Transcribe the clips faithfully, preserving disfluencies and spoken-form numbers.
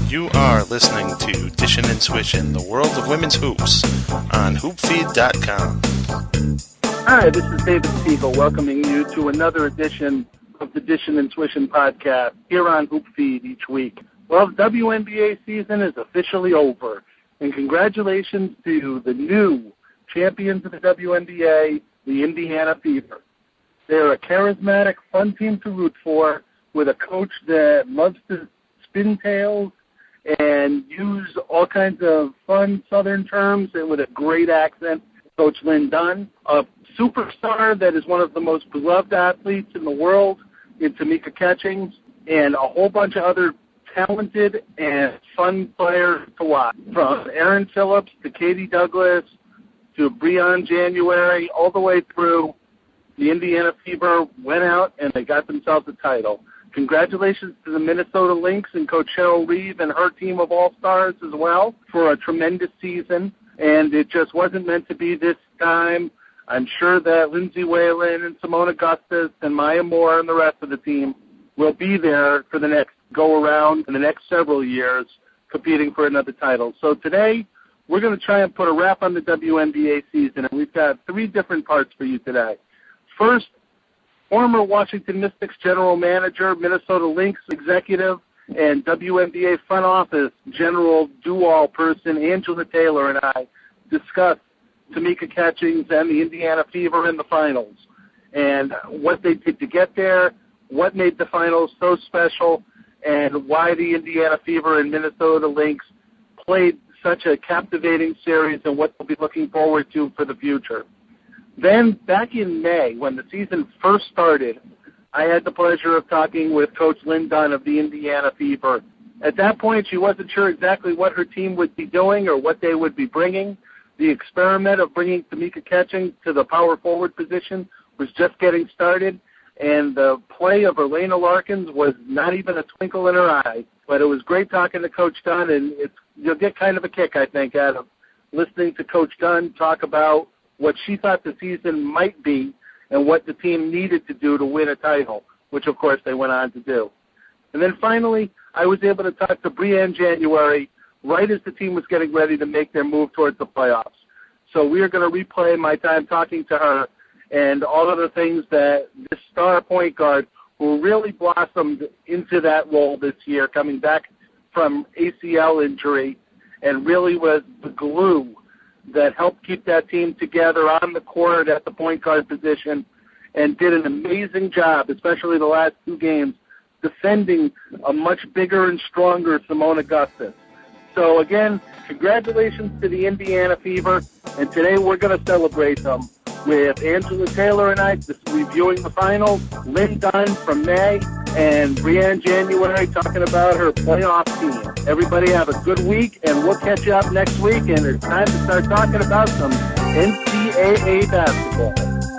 You are listening to Dishin' and Swishin', the world of women's hoops, on hoop feed dot com. Hi, this is David Siegel welcoming you to another edition of the Dishin' and Swishin' podcast here on HoopFeed each week. Well, the W N B A season is officially over, and congratulations to the new champions of the W N B A, the Indiana Fever. They're a charismatic, fun team to root for, with a coach that loves to spin tails and use all kinds of fun Southern terms, and with a great accent, Coach Lynn Dunn, a superstar that is one of the most beloved athletes in the world in Tamika Catchings, and a whole bunch of other talented and fun players to watch, from Aaron Phillips to Katie Douglas to Breon January, all the way through. The Indiana Fever went out and they got themselves a title. Congratulations to the Minnesota Lynx and Coach Cheryl Reeve and her team of all-stars as well for a tremendous season. And it just wasn't meant to be this time. I'm sure that Lindsay Whalen and Simone Augustus and Maya Moore and the rest of the team will be there for the next go-around in the next several years competing for another title. So today, we're going to try and put a wrap on the W N B A season, and we've got three different parts for you today. First, former Washington Mystics general manager, Minnesota Lynx executive, and W N B A front office general do-all person, Angela Taylor, and I discuss Tamika Catchings and the Indiana Fever in the finals, and what they did to get there, what made the finals so special, and why the Indiana Fever and Minnesota Lynx played such a captivating series and what they'll be looking forward to for the future. Then, back in May, when the season first started, I had the pleasure of talking with Coach Lynn Dunn of the Indiana Fever. At that point, she wasn't sure exactly what her team would be doing or what they would be bringing. The experiment of bringing Tamika Catchings to the power forward position was just getting started, and the play of Elena Larkins was not even a twinkle in her eye. But it was great talking to Coach Dunn, and it's, you'll get kind of a kick, I think, out of listening to Coach Dunn talk about what she thought the season might be and what the team needed to do to win a title, which, of course, they went on to do. And then finally, I was able to talk to Breon January right as the team was getting ready to make their move towards the playoffs. So we are going to replay my time talking to her and all of the things that this star point guard, who really blossomed into that role this year, coming back from A C L injury, and really was the glue that helped keep that team together on the court at the point guard position, and did an amazing job, especially the last two games, defending a much bigger and stronger Simone Augustus. So again, congratulations to the Indiana Fever, and today we're going to celebrate them with Angela Taylor and I just reviewing the finals, Lynn Dunn from May, and Breon January talking about her playoff team. Everybody have a good week, and we'll catch you up next week, and it's time to start talking about some N C double A basketball.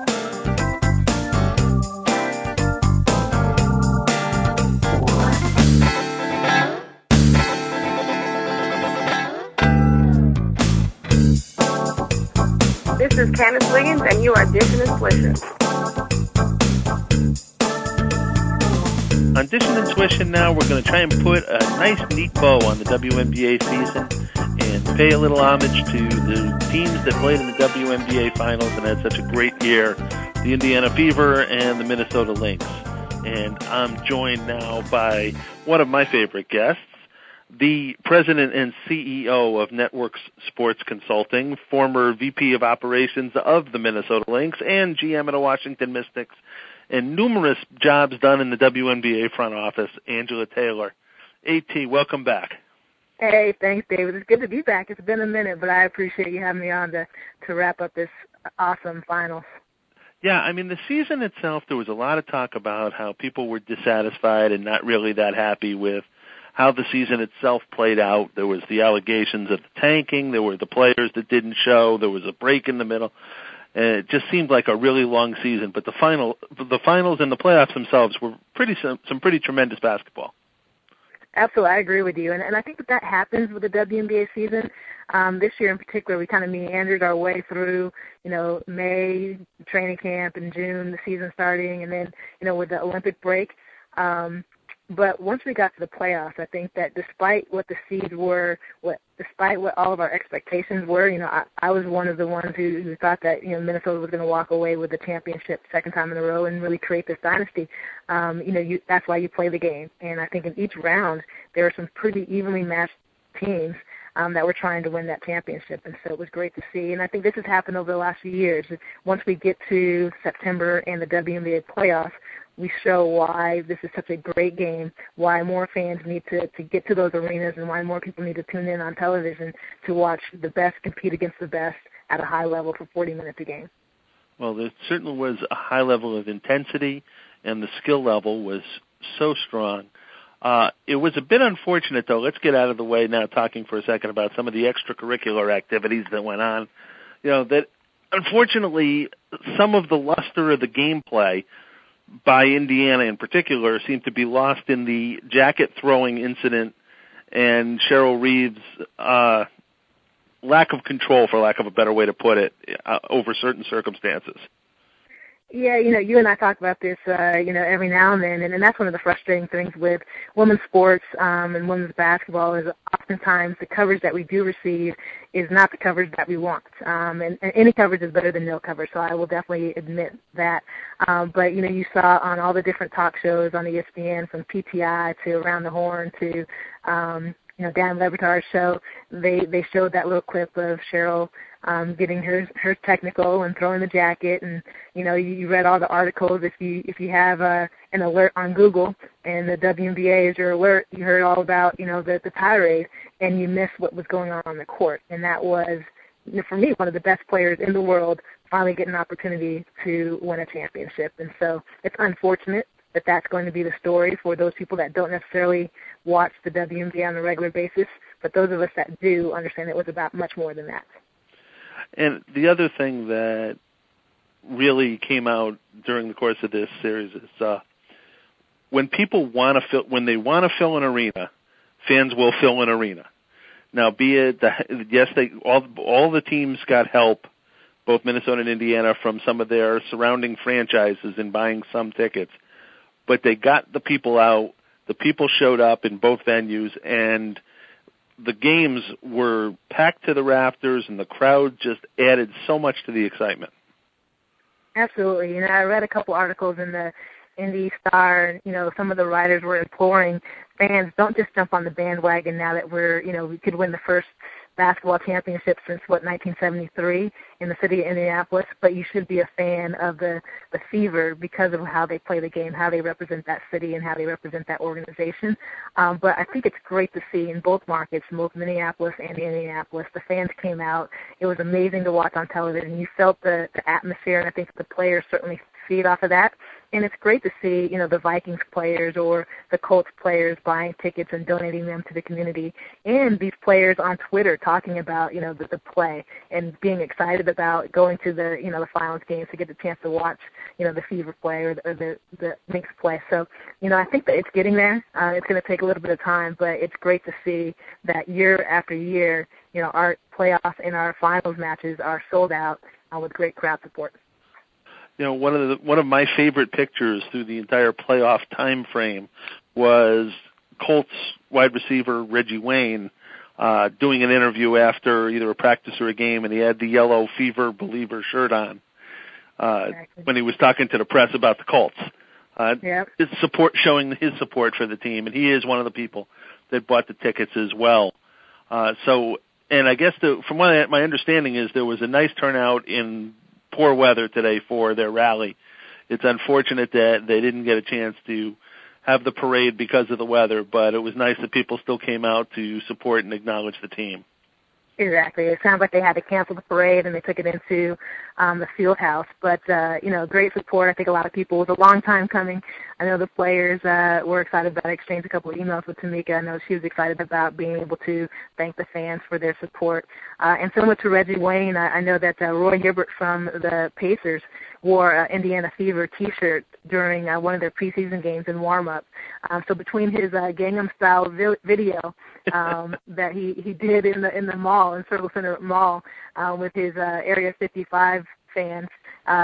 This is Candace Wiggins, and you are Dishin' and Swishin'. On Dishin' and Swishin' now, we're going to try and put a nice, neat bow on the W N B A season and pay a little homage to the teams that played in the W N B A Finals and had such a great year, the Indiana Fever and the Minnesota Lynx. And I'm joined now by one of my favorite guests, the president and C E O of Networks Sports Consulting, former V P of Operations of the Minnesota Lynx, and G M of the Washington Mystics, and numerous jobs done in the W N B A front office, Angela Taylor. AT, welcome back. Hey, thanks, David. It's good to be back. It's been a minute, but I appreciate you having me on to, to wrap up this awesome finals. Yeah, I mean, the season itself, there was a lot of talk about how people were dissatisfied and not really that happy with how the season itself played out. There was the allegations of the tanking. There were the players that didn't show. There was a break in the middle. And it just seemed like a really long season. But the final, the finals and the playoffs themselves were pretty some, some pretty tremendous basketball. Absolutely, I agree with you. And, and I think that that happens with the W N B A season. Um, this year in particular, we kind of meandered our way through, you know, May, training camp, and June, the season starting, and then, you know, with the Olympic break. Um, But once we got to the playoffs, I think that despite what the seeds were, what despite what all of our expectations were, you know, I, I was one of the ones who, who thought that, you know, Minnesota was going to walk away with the championship second time in a row and really create this dynasty. Um, you know, you, that's why you play the game. And I think in each round there were some pretty evenly matched teams um, that were trying to win that championship. And so it was great to see. And I think this has happened over the last few years. Once we get to September and the W N B A playoffs, we show why this is such a great game, why more fans need to, to get to those arenas, and why more people need to tune in on television to watch the best compete against the best at a high level for forty minutes a game. Well, there certainly was a high level of intensity, and the skill level was so strong. Uh, it was a bit unfortunate, though. Let's get out of the way now, talking for a second about some of the extracurricular activities that went on. You know, that unfortunately some of the luster of the gameplay by Indiana in particular seemed to be lost in the jacket throwing incident and Cheryl Reeves' uh, lack of control, for lack of a better way to put it, uh, over certain circumstances. Yeah, you know, you and I talk about this, uh, you know, every now and then, and, and that's one of the frustrating things with women's sports um, and women's basketball is oftentimes the coverage that we do receive is not the coverage that we want. Um, and, and any coverage is better than no coverage, so I will definitely admit that. Um, but, you know, you saw on all the different talk shows on E S P N, from P T I to Around the Horn to, um, you know, Dan Le Batard's show, they, they showed that little clip of Cheryl Um, getting her her technical and throwing the jacket, and you know you, you read all the articles. If you if you have uh, an alert on Google and the W N B A is your alert, you heard all about you know the the tirade, and you missed what was going on on the court. And that was, you know, for me, one of the best players in the world finally get an opportunity to win a championship. And so it's unfortunate that that's going to be the story for those people that don't necessarily watch the W N B A on a regular basis, but those of us that do understand it was about much more than that. And the other thing that really came out during the course of this series is uh, when people want to fill, when they want to fill an arena, fans will fill an arena. Now, be it the, yes, they all all the teams got help, both Minnesota and Indiana, from some of their surrounding franchises in buying some tickets, but they got the people out. The people showed up in both venues, and the games were packed to the rafters, and the crowd just added so much to the excitement. Absolutely. You know, I read a couple articles in the Indy Star. You know, some of the writers were imploring fans, don't just jump on the bandwagon now that we're, you know, we could win the first basketball championship since, what, nineteen seventy-three in the city of Indianapolis, but you should be a fan of the, the Fever because of how they play the game, how they represent that city, and how they represent that organization. Um, but I think it's great to see in both markets, both Minneapolis and Indianapolis, the fans came out. It was amazing to watch on television. You felt the, the atmosphere, and I think the players certainly feed off of that. And it's great to see, you know, the Vikings players or the Colts players buying tickets and donating them to the community, and these players on Twitter talking about, you know, the, the play and being excited about going to the, you know, the finals games to get the chance to watch, you know, the Fever play or the, or the, the Knicks play. So, you know, I think that it's getting there. Uh, it's going to take a little bit of time, but it's great to see that year after year, you know, our playoff and our finals matches are sold out uh, with great crowd support. You know, one of the one of my favorite pictures through the entire playoff time frame was Colts wide receiver Reggie Wayne uh, doing an interview after either a practice or a game, and he had the yellow Fever Believer shirt on uh, exactly. when he was talking to the press about the Colts. Uh, yep. His support, showing his support for the team, and he is one of the people that bought the tickets as well. Uh, so, and I guess the, from what I, my understanding is there was a nice turnout in poor weather today for their rally. It's unfortunate that they didn't get a chance to have the parade because of the weather, but it was nice that people still came out to support and acknowledge the team. Exactly. It sounds like they had to cancel the parade and they took it into um, the field house. But, uh, you know, great support. I think a lot of people, it was a long time coming. I know the players uh, were excited about it. I exchanged a couple of emails with Tamika. I know she was excited about being able to thank the fans for their support. Uh, and similar to Reggie Wayne, I, I know that uh, Roy Hibbert from the Pacers wore an Indiana Fever T-shirt during uh, one of their preseason games in warm-up. Um, so between his uh, Gangnam Style vi- video um, that he, he did in the in the mall, in Circle Center Mall, uh, with his uh, Area fifty-five fans, uh,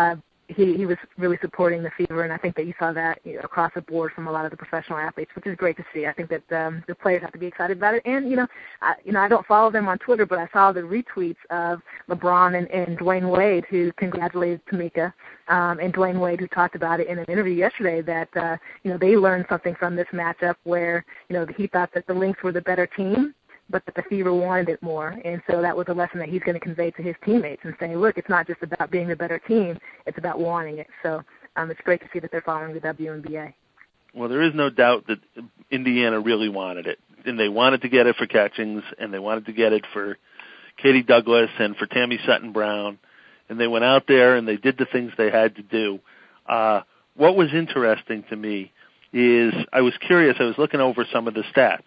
he, he was really supporting the Fever, and I think that you saw that you know, across the board from a lot of the professional athletes, which is great to see. I think that um, the players have to be excited about it. And, you know, I, you know, I don't follow them on Twitter, but I saw the retweets of LeBron and, and Dwayne Wade, who congratulated Tamika, um, and Dwayne Wade, who talked about it in an interview yesterday that, uh, you know, they learned something from this matchup where, you know, he thought that the Lynx were the better team, but that the Fever wanted it more. And so that was a lesson that he's going to convey to his teammates and saying, look, it's not just about being the better team, it's about wanting it. So um, it's great to see that they're following the W N B A. Well, there is no doubt that Indiana really wanted it. And they wanted to get it for Catchings, and they wanted to get it for Katie Douglas and for Tammy Sutton-Brown. And they went out there and they did the things they had to do. Uh, what was interesting to me is I was curious. I was looking over some of the stats.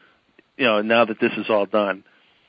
You know, now that this is all done,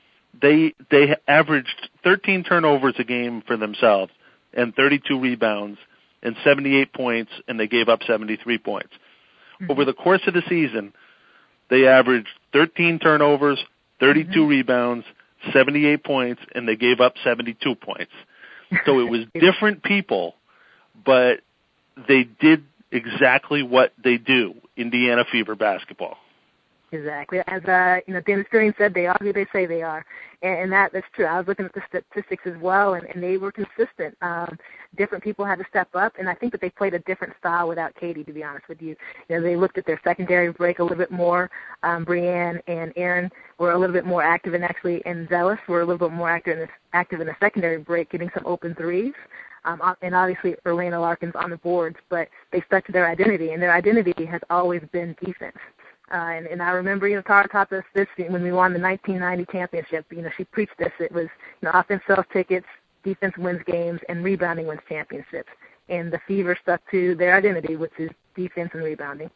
they they averaged thirteen turnovers a game for themselves and thirty-two rebounds and seventy-eight points, and they gave up seventy-three points. Mm-hmm. Over the course of the season, they averaged thirteen turnovers, thirty-two mm-hmm. rebounds, seventy-eight points, and they gave up seventy-two points. So it was different people, but they did exactly what they do, Indiana Fever basketball. Exactly. As uh, you know, Dennis Green said, they are who they say they are, and, and that that's true. I was looking at the statistics as well, and, and they were consistent. Um, different people had to step up, and I think that they played a different style without Katie. To be honest with you, you know, they looked at their secondary break a little bit more. Um, Brianne and Erin were a little bit more active, and actually, and Zealous were a little bit more active in the active in the secondary break, getting some open threes. Um, and obviously, Elena Larkin's on the boards, but they stuck to their identity, and their identity has always been defense. Uh, and, and I remember, you know, Tara taught us this when we won the nineteen ninety championship. You know, she preached this. It was, you know, offense sells tickets, defense wins games, and rebounding wins championships. And the Fever stuck to their identity, which is defense and rebounding.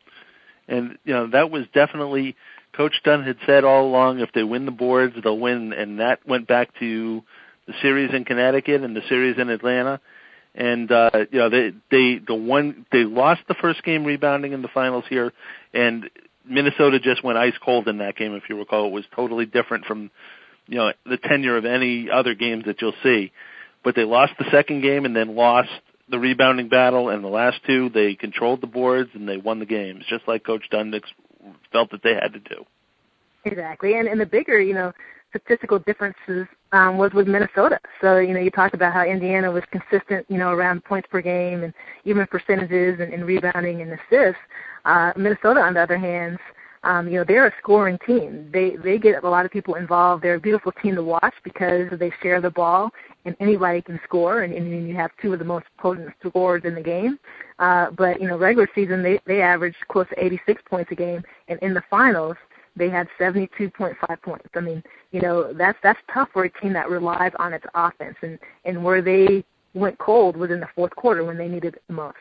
And, you know, that was definitely, Coach Dunn had said all along, if they win the boards, they'll win. And that went back to the series in Connecticut and the series in Atlanta. And, uh, you know, they, they, the one, they lost the first game rebounding in the finals here, and Minnesota just went ice cold in that game, if you recall. It was totally different from, you know, the tenure of any other games that you'll see. But they lost the second game and then lost the rebounding battle, and the last two, they controlled the boards and they won the games, just like Coach Dunn felt that they had to do. Exactly. And, and the bigger, you know, statistical differences um, was with Minnesota. So, you know, you talked about how Indiana was consistent, you know, around points per game and even percentages and, and rebounding and assists. Uh, Minnesota, on the other hand, um, you know, they're a scoring team. They they get a lot of people involved. They're a beautiful team to watch because they share the ball and anybody can score, and, and you have two of the most potent scorers in the game. Uh, but, you know, regular season, they, they averaged close to eighty-six points a game, and in the finals, they had seventy-two point five points. I mean, you know, that's that's tough for a team that relies on its offense. And, and where they went cold was in the fourth quarter when they needed it the most.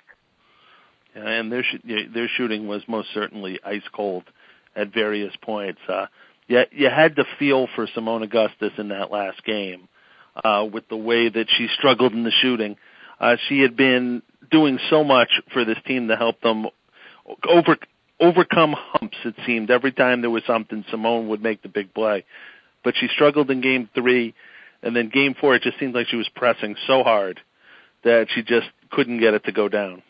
Yeah, and their sh- their shooting was most certainly ice cold at various points. Uh, you, you had to feel for Simone Augustus in that last game uh, with the way that she struggled in the shooting. Uh, she had been doing so much for this team to help them over. overcome humps, it seemed. Every time there was something, Simone would make the big play. But she struggled in game three, and then game four, it just seemed like she was pressing so hard that she just couldn't get it to go down.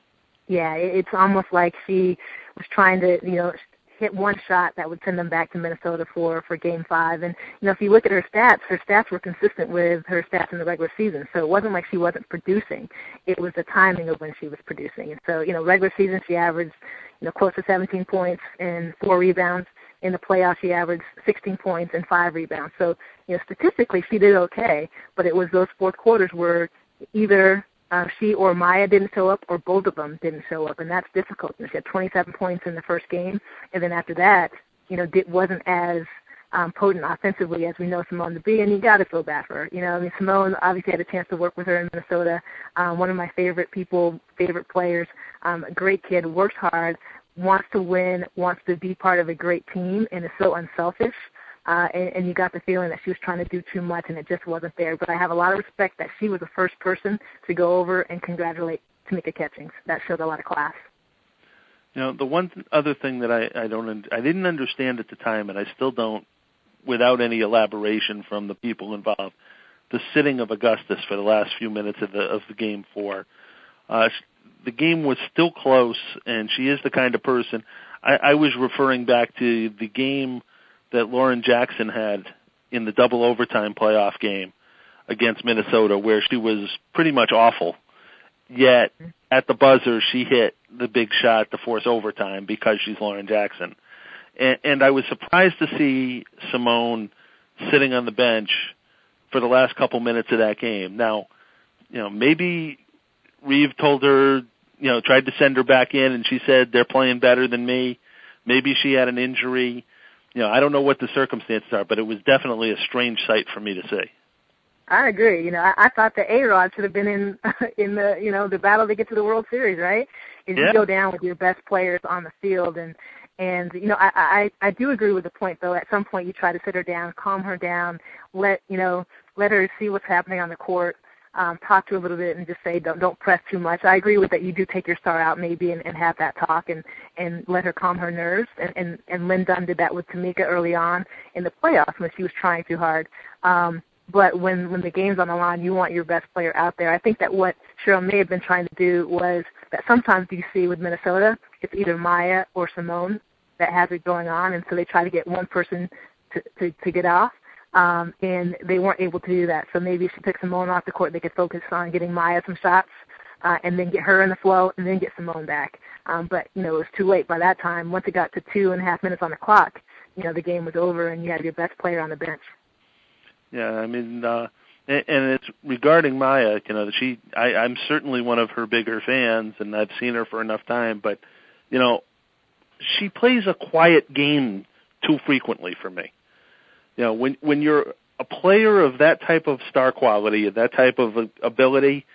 Yeah, it's almost like she was trying to, you know, hit one shot that would send them back to Minnesota for, for game five. And, you know, if you look at her stats, her stats were consistent with her stats in the regular season. So it wasn't like she wasn't producing. It was the timing of when she was producing. And so, you know, regular season she averaged, you know, close to seventeen points and four rebounds. In the playoffs, she averaged sixteen points and five rebounds. So, you know, statistically, she did okay, but it was those fourth quarters where either uh, she or Maya didn't show up or both of them didn't show up, and that's difficult. She had twenty-seven points in the first game, and then after that, you know, it wasn't as um, potent offensively as we know Simone to be, and you got to feel bad for her. You know, I mean, Simone obviously had a chance to work with her in Minnesota, um, one of my favorite people, favorite players, um, a great kid, works hard, wants to win, wants to be part of a great team, and is so unselfish. Uh, and, and you got the feeling that she was trying to do too much, and it just wasn't there. But I have a lot of respect that she was the first person to go over and congratulate Tamika Catchings. That showed a lot of class. You know, the one th- other thing that I, I don't, I didn't understand at the time, and I still don't, without any elaboration from the people involved, the sitting of Augustus for the last few minutes of the of the game four. Uh, the game was still close, and she is the kind of person. I, I was referring back to the game that Lauren Jackson had in the double overtime playoff game against Minnesota, where she was pretty much awful. Yet at the buzzer, she hit the big shot to force overtime because she's Lauren Jackson. And, and I was surprised to see Simone sitting on the bench for the last couple minutes of that game. Now, you know, maybe Reeve told her, you know, tried to send her back in, and she said they're playing better than me. Maybe she had an injury. You know, I don't know what the circumstances are, but it was definitely a strange sight for me to see. I agree. You know, I, I thought the A-Rod should have been in in the, you know, the battle to get to the World Series, right? Is yeah. You go down with your best players on the field. And, and you know, I, I, I do agree with the point, though. At some point you try to sit her down, calm her down, let, you know, let her see what's happening on the court, um, talk to her a little bit and just say don't don't press too much. I agree with that. You do take your star out maybe and, and have that talk and, and let her calm her nerves. And, and, and Lynn Dunn did that with Tamika early on in the playoffs when she was trying too hard. Um, But when, when the game's on the line, you want your best player out there. I think that what Cheryl may have been trying to do was that sometimes you see with Minnesota, it's either Maya or Simone that has it going on, and so they try to get one person to, to, to get off, um, and they weren't able to do that. So maybe if she took Simone off the court, they could focus on getting Maya some shots uh, and then get her in the flow and then get Simone back. Um, but, you know, it was too late by that time. Once it got to two and a half minutes on the clock, you know, the game was over and you had your best player on the bench. Yeah, I mean, uh, and, and it's regarding Maya, you know, she, I, I'm certainly one of her bigger fans, and I've seen her for enough time, but, you know, she plays a quiet game too frequently for me. You know, when, when you're a player of that type of star quality, that type of ability,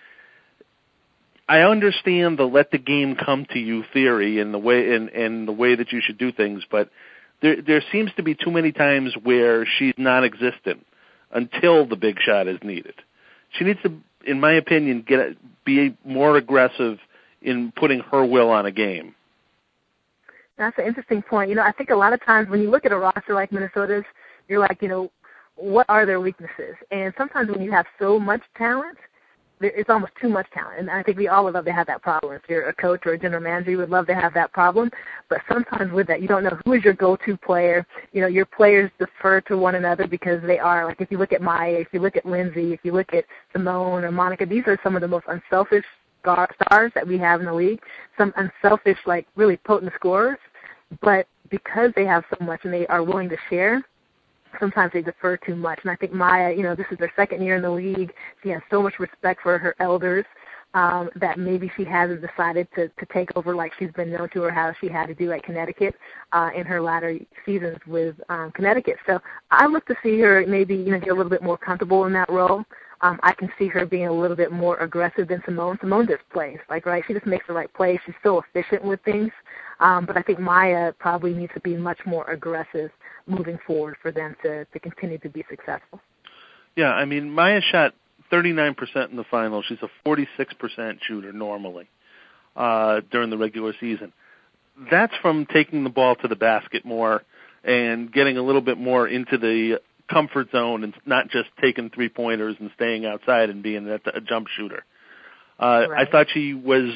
I understand the let the game come to you theory and the way, and, and the way that you should do things, but there, there seems to be too many times where she's non-existent until the big shot is needed. She needs to, in my opinion, get be more aggressive in putting her will on a game. That's an interesting point. You know, I think a lot of times when you look at a roster like Minnesota's, you're like, you know, what are their weaknesses? And sometimes when you have so much talent, it's almost too much talent. And I think we all would love to have that problem. If you're a coach or a general manager, you would love to have that problem. But sometimes with that, you don't know who is your go-to player. You know, your players defer to one another because they are, like if you look at Maya, if you look at Lindsay, if you look at Simone or Monica, these are some of the most unselfish stars that we have in the league, some unselfish, like really potent scorers. But because they have so much and they are willing to share, sometimes they defer too much. And I think Maya, you know, this is her second year in the league. She has so much respect for her elders um, that maybe she hasn't decided to, to take over like she's been known to or how she had to do at Connecticut uh, in her latter seasons with um, Connecticut. So I look to see her maybe, you know, get a little bit more comfortable in that role. Um, I can see her being a little bit more aggressive than Simone. Simone just plays, like, right? She just makes the right plays. She's so efficient with things. Um, but I think Maya probably needs to be much more aggressive moving forward for them to, to continue to be successful. Yeah, I mean, Maya shot thirty-nine percent in the final. She's a forty-six percent shooter normally uh, during the regular season. That's from taking the ball to the basket more and getting a little bit more into the comfort zone and not just taking three-pointers and staying outside and being a, a jump shooter. Uh, right. I thought she was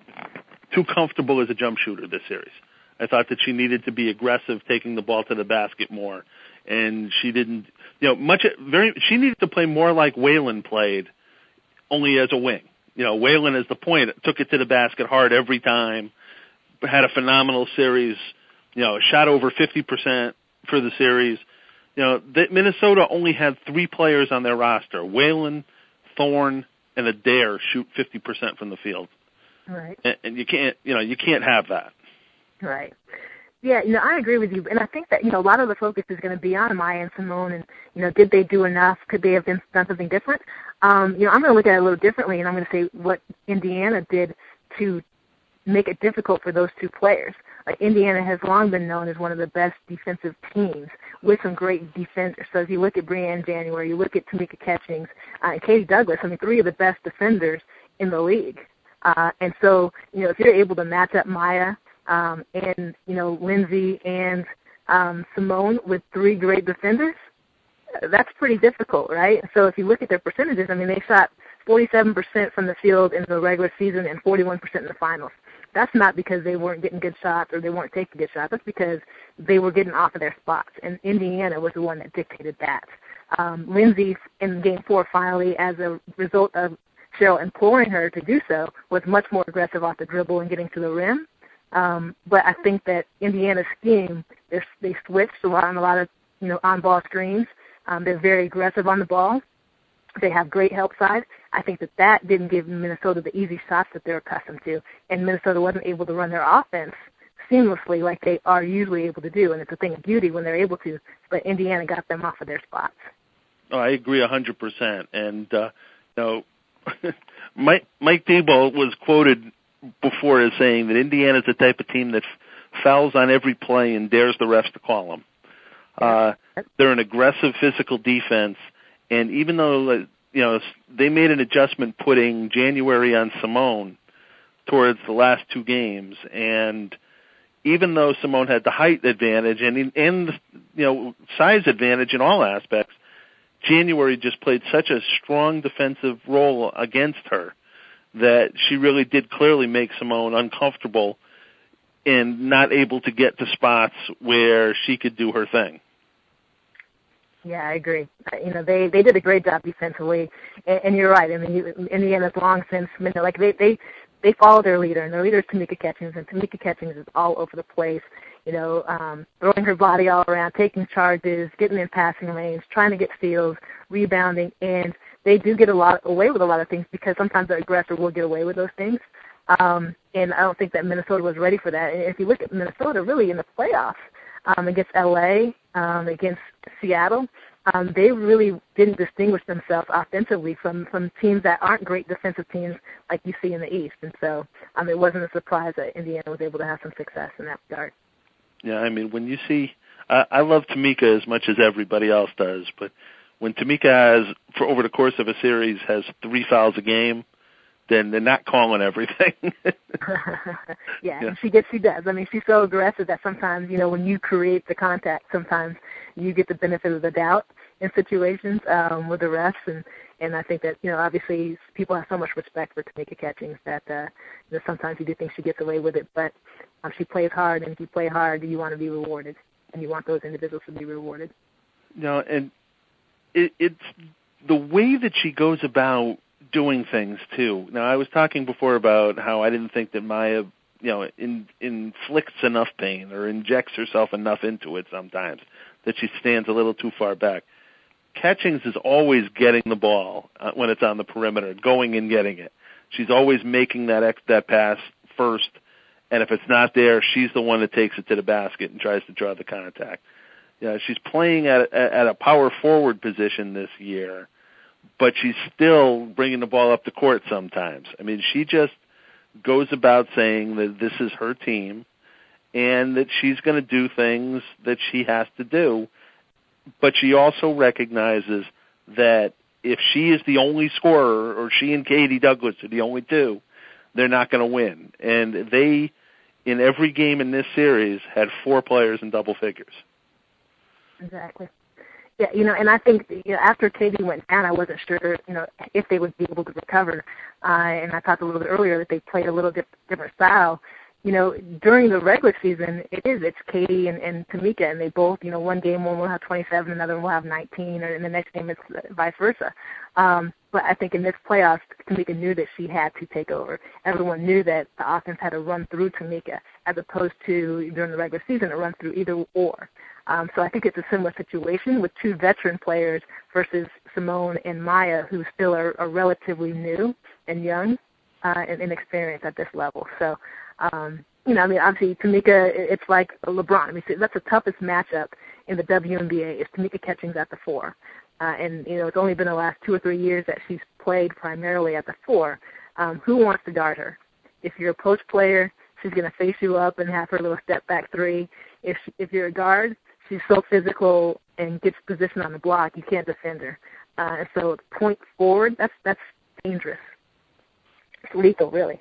too comfortable as a jump shooter this series. I thought that she needed to be aggressive, taking the ball to the basket more, and she didn't. You know, much very. She needed to play more like Waylon played, only as a wing. You know, Waylon as the point took it to the basket hard every time. Had a phenomenal series. You know, shot over fifty percent for the series. You know, the, Minnesota only had three players on their roster: Waylon, Thorne, and Adair shoot fifty percent from the field. Right. And, and you can't, you know, you can't have that. Right. Yeah, you know, I agree with you. And I think that, you know, a lot of the focus is going to be on Maya and Simone and, you know, did they do enough? Could they have been, done something different? Um, you know, I'm going to look at it a little differently, and I'm going to say what Indiana did to make it difficult for those two players. Like, Indiana has long been known as one of the best defensive teams with some great defenders. So if you look at Brianne January, you look at Tamika Catchings, uh, and Katie Douglas, I mean, three of the best defenders in the league. Uh, and so, you know, if you're able to match up Maya um, and, you know, Lindsay and um, Simone with three great defenders, that's pretty difficult, right? So if you look at their percentages, I mean, they shot forty-seven percent from the field in the regular season and forty-one percent in the finals. That's not because they weren't getting good shots or they weren't taking good shots. That's because they were getting off of their spots, and Indiana was the one that dictated that. Um, Lindsay, in Game four, finally, as a result of Cheryl imploring her to do so, was much more aggressive off the dribble and getting to the rim. Um, but I think that Indiana's scheme, they switched a lot on a lot of you know on-ball screens. Um, they're very aggressive on the ball. They have great help side. I think that that didn't give Minnesota the easy shots that they're accustomed to, and Minnesota wasn't able to run their offense seamlessly like they are usually able to do, and it's a thing of beauty when they're able to, but Indiana got them off of their spots. Oh, I agree one hundred percent. And, uh, you know, Mike, Mike Thibault was quoted before as saying that Indiana's the type of team that fouls on every play and dares the refs to call them. Uh, they're an aggressive physical defense, and even though, you know, they made an adjustment putting January on Simone towards the last two games, and even though Simone had the height advantage and, and you know, size advantage in all aspects, January just played such a strong defensive role against her that she really did clearly make Simone uncomfortable and not able to get to spots where she could do her thing. Yeah, I agree. You know, they, they did a great job defensively, and, and you're right. I mean, you, Indiana's long since, like, they, they, they follow their leader, and their leader is Tamika Catchings, and Tamika Catchings is all over the place, you know, um, throwing her body all around, taking charges, getting in passing lanes, trying to get steals, rebounding, and they do get a lot away with a lot of things because sometimes the aggressor will get away with those things. Um, and I don't think that Minnesota was ready for that. And if you look at Minnesota, really in the playoffs, um, against L A, um, against Seattle, um, they really didn't distinguish themselves offensively from, from teams that aren't great defensive teams like you see in the East. And so um, it wasn't a surprise that Indiana was able to have some success in that regard. Yeah, I mean, when you see, uh, I love Tamika as much as everybody else does, but when Tamika has, for over the course of a series, has three fouls a game, then they're not calling everything. yeah, yeah. she gets, she does. I mean, she's so aggressive that sometimes, you know, when you create the contact, sometimes you get the benefit of the doubt in situations um, with the refs, and, and I think that, you know, obviously people have so much respect for Tamika Catchings that, uh, you know, sometimes you do think she gets away with it, but um, she plays hard, and if you play hard, you want to be rewarded, and you want those individuals to be rewarded. No, and it, it's the way that she goes about doing things too. Now, I was talking before about how I didn't think that Maya, you know, in, inflicts enough pain or injects herself enough into it sometimes, that she stands a little too far back. Catchings is always getting the ball uh, when it's on the perimeter, going and getting it. She's always making that ex- that pass first, and if it's not there, she's the one that takes it to the basket and tries to draw the contact. You know, she's playing at a, at a power forward position this year, but she's still bringing the ball up the court sometimes. I mean, she just goes about saying that this is her team and that she's going to do things that she has to do, but she also recognizes that if she is the only scorer, or she and Katie Douglas are the only two, they're not going to win. And they, in every game in this series, had four players in double figures. Exactly. Yeah, you know, and I think, you know, after Katie went down, I wasn't sure, you know, if they would be able to recover. Uh, and I talked a little bit earlier that they played a little dip, different style. You know, during the regular season, it is, it's Katie and, and Tamika, and they both, you know, one game one will have twenty-seven, another one will have nineteen, or in the next game it's vice versa. Um, but I think in this playoffs, Tamika knew that she had to take over. Everyone knew that the offense had to run through Tamika, as opposed to during the regular season, to run through either or. Um, so I think it's a similar situation with two veteran players versus Simone and Maya, who still are, are relatively new and young uh, and inexperienced at this level. So, um, you know, I mean, obviously Tamika, it's like LeBron. I mean, that's the toughest matchup in the W N B A is Tamika Catchings at the four. Uh, and, you know, it's only been the last two or three years that she's played primarily at the four. Um, who wants to guard her? If you're a post player, she's going to face you up and have her little step back three. If she, if you're a guard, she's so physical and gets position on the block, you can't defend her. Uh, so point forward, that's that's dangerous. It's lethal, really.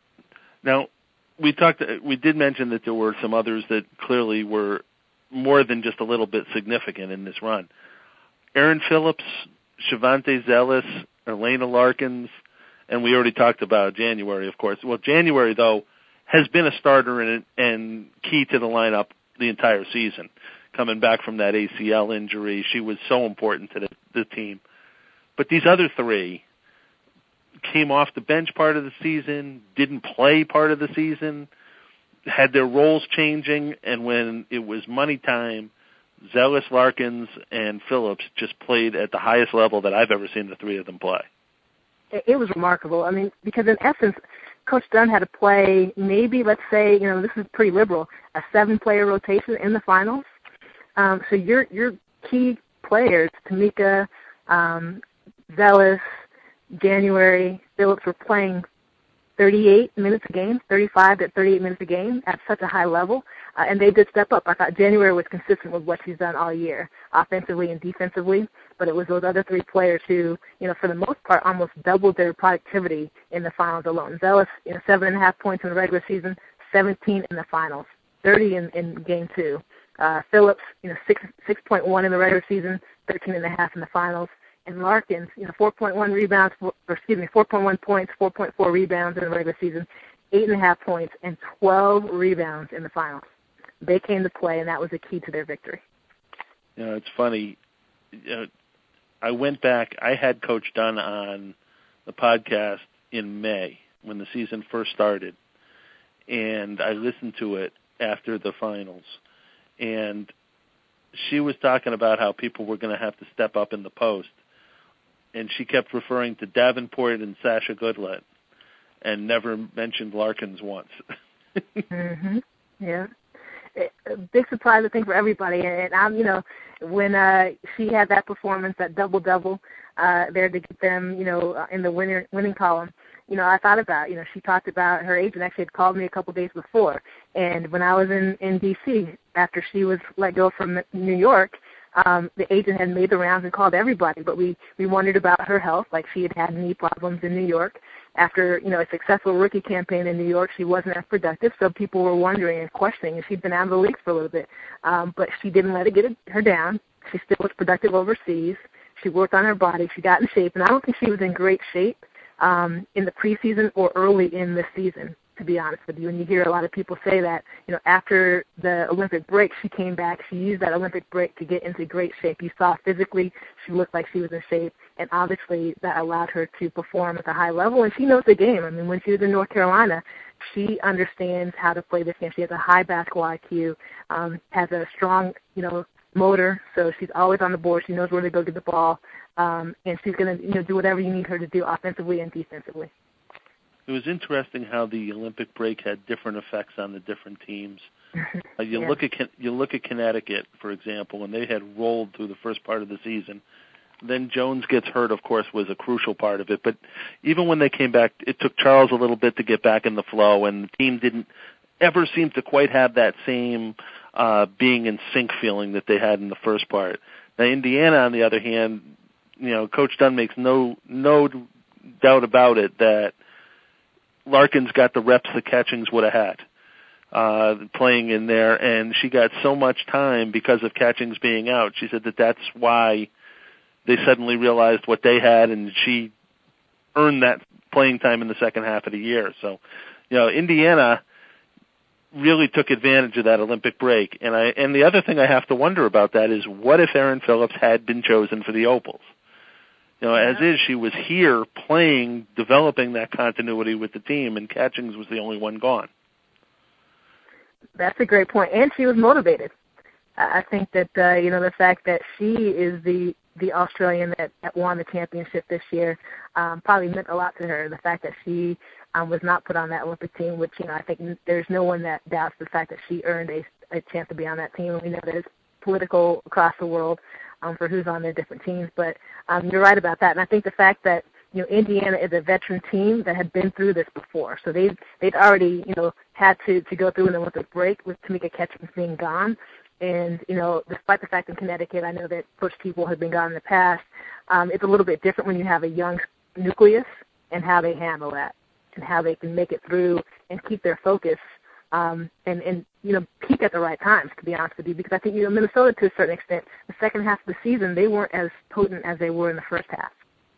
Now, we talked. We did mention that there were some others that clearly were more than just a little bit significant in this run. Erin Phillips, Shavante Zealous, Elena Larkins, and we already talked about January, of course. Well, January, though, has been a starter and, and key to the lineup the entire season. Coming back from that A C L injury, she was so important to the, the team. But these other three came off the bench part of the season, didn't play part of the season, had their roles changing, and when it was money time, Zealous, Larkins, and Phillips just played at the highest level that I've ever seen the three of them play. It was remarkable. I mean, because in essence, Coach Dunn had to play maybe, let's say, you know, this is pretty liberal, a seven-player rotation in the finals. Um, so your your key players, Tamika, um, Zealous, January, Phillips, were playing thirty-eight minutes a game, thirty-five to thirty-eight minutes a game at such a high level, uh, and they did step up. I thought January was consistent with what she's done all year, offensively and defensively, but it was those other three players who, you know, for the most part, almost doubled their productivity in the finals alone. Zealous, you know, seven and a half points in the regular season, seventeen in the finals, thirty in, in game two. Uh, Phillips, you know, six six point one in the regular season, thirteen and a half in the finals. And Larkins, you know, four point one rebounds, or excuse me, four point one points, four point four rebounds in the regular season, eight and a half points, and twelve rebounds in the finals. They came to play, and that was the key to their victory. You know, it's funny. You know, I went back. I had Coach Dunn on the podcast in May when the season first started, and I listened to it after the finals. And she was talking about how people were going to have to step up in the post. And she kept referring to Davenport and Sasha Goodlet and never mentioned Larkins once. mm-hmm. Yeah. A big surprise, I think, for everybody. And I'm, you know, when uh, she had that performance, that double-double uh, there to get them, you know, in the winner, winning column, you know, I thought about, you know, she talked about her agent actually had called me a couple days before. And when I was in, in D C, after she was let go from New York, um, the agent had made the rounds and called everybody. But we, we wondered about her health, like she had had knee problems in New York. After, you know, a successful rookie campaign in New York, she wasn't as productive, so people were wondering and questioning if she'd been out of the league for a little bit. Um, but she didn't let it get her down. She still was productive overseas. She worked on her body. She got in shape, and I don't think she was in great shape um, in the preseason or early in the season, to be honest with you. And you hear a lot of people say that, you know, after the Olympic break, she came back. She used that Olympic break to get into great shape. You saw physically she looked like she was in shape, and obviously that allowed her to perform at a high level. And she knows the game. I mean, when she was in North Carolina, she understands how to play this game. She has a high basketball I Q, um, has a strong, you know, motor, so she's always on the board. She knows where to go get the ball, um, and she's going to, you know, do whatever you need her to do offensively and defensively. It was interesting how the Olympic break had different effects on the different teams. Uh, you yeah. look at you look at Connecticut, for example, and they had rolled through the first part of the season. Then Jones gets hurt, of course, was a crucial part of it. But even when they came back, it took Charles a little bit to get back in the flow, and the team didn't ever seem to quite have that same uh, being in sync feeling that they had in the first part. Now, Indiana, on the other hand, you know, Coach Dunn makes no no doubt about it that Larkins got the reps the Catchings would have had uh, playing in there, and she got so much time because of Catchings being out. She said that that's why they suddenly realized what they had, and she earned that playing time in the second half of the year. So, you know, Indiana really took advantage of that Olympic break. And I and the other thing I have to wonder about that is, what if Erin Phillips had been chosen for the Opals? You know, as is, she was here playing, developing that continuity with the team, and Catchings was the only one gone. That's a great point. And she was motivated. I think that, uh, you know, the fact that she is the, the Australian that, that won the championship this year um, probably meant a lot to her. The fact that she um, was not put on that Olympic team, which, you know, I think there's no one that doubts the fact that she earned a, a chance to be on that team. And we know that it's political across the world um, for who's on their different teams. But um, you're right about that. And I think the fact that, you know, Indiana is a veteran team that had been through this before. So they'd, they'd already, you know, had to, to go through an Olympic break with Tamika Catchings being gone. And, you know, despite the fact in Connecticut, I know that Coach People had been gone in the past, um, it's a little bit different when you have a young nucleus and how they handle that and how they can make it through and keep their focus um, and, and, you know, peak at the right times, to be honest with you, because I think, you know, Minnesota, to a certain extent, the second half of the season, they weren't as potent as they were in the first half.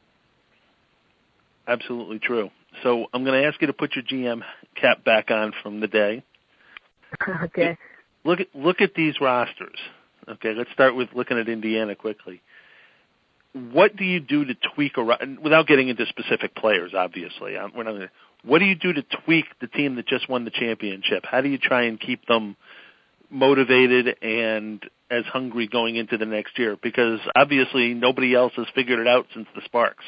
Absolutely true. So I'm going to ask you to put your G M cap back on from the day. Okay. Look at, look at these rosters. Okay, let's start with looking at Indiana quickly. What do you do to tweak around, without getting into specific players, obviously? I'm, we're not gonna, what do you do to tweak the team that just won the championship? How do you try and keep them motivated and as hungry going into the next year? Because obviously nobody else has figured it out since the Sparks.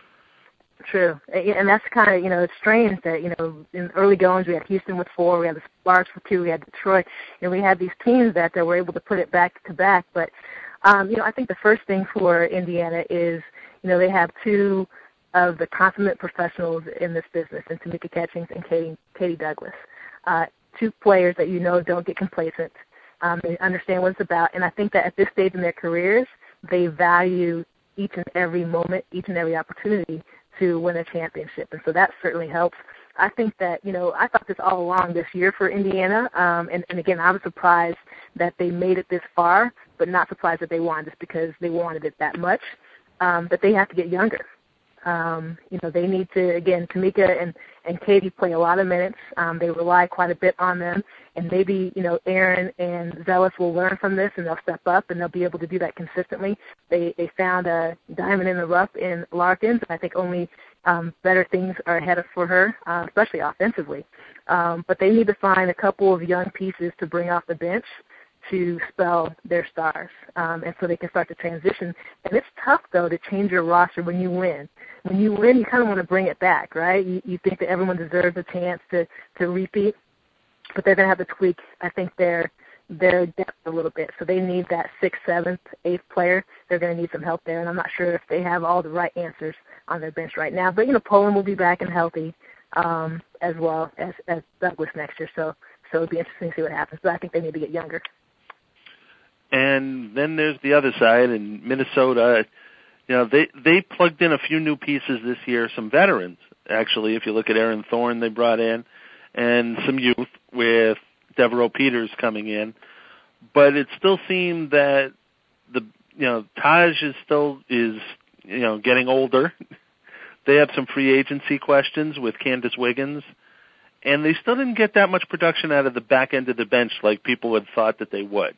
True. And that's kind of, you know, it's strange that, you know, in early goings we had Houston with four, we had the Sparks with two, we had Detroit, and we had these teams that, that were able to put it back to back. But, um, you know, I think the first thing for Indiana is, you know, they have two of the consummate professionals in this business, and Tamika Catchings and Katie, Katie Douglas. Uh, two players that you know don't get complacent. Um, they understand what it's about, and I think that at this stage in their careers, they value each and every moment, each and every opportunity to win a championship, and so that certainly helps. I think that, you know, I thought this all along this year for Indiana, um, and, and again, I was surprised that they made it this far, but not surprised that they won just because they wanted it that much, um, but they have to get younger. Um, you know, they need to, again, Tamika and, and Katie play a lot of minutes. Um, they rely quite a bit on them, and maybe, you know, Aaron and Zealous will learn from this, and they'll step up, and they'll be able to do that consistently. They they found a diamond in the rough in Larkins, and I think only um, better things are ahead of for her, uh, especially offensively. Um, but they need to find a couple of young pieces to bring off the bench to spell their stars, um, and so they can start to transition. And it's tough, though, to change your roster when you win. When you win, you kind of want to bring it back, right? You, you think that everyone deserves a chance to, to repeat, but they're going to have to tweak, I think, their their depth a little bit. So they need that sixth, seventh, eighth player. They're going to need some help there, and I'm not sure if they have all the right answers on their bench right now. But, you know, Poland will be back and healthy um, as well as, as Douglas next year, so so it'll be interesting to see what happens. But I think they need to get younger. And then there's the other side in Minnesota. You know, they they plugged in a few new pieces this year, some veterans, actually, if you look at Aaron Thorne they brought in, and some youth with Devereaux Peters coming in. But it still seemed that the you know, Taj is still is you know, getting older. They have some free agency questions with Candace Wiggins, and they still didn't get that much production out of the back end of the bench like people had thought that they would.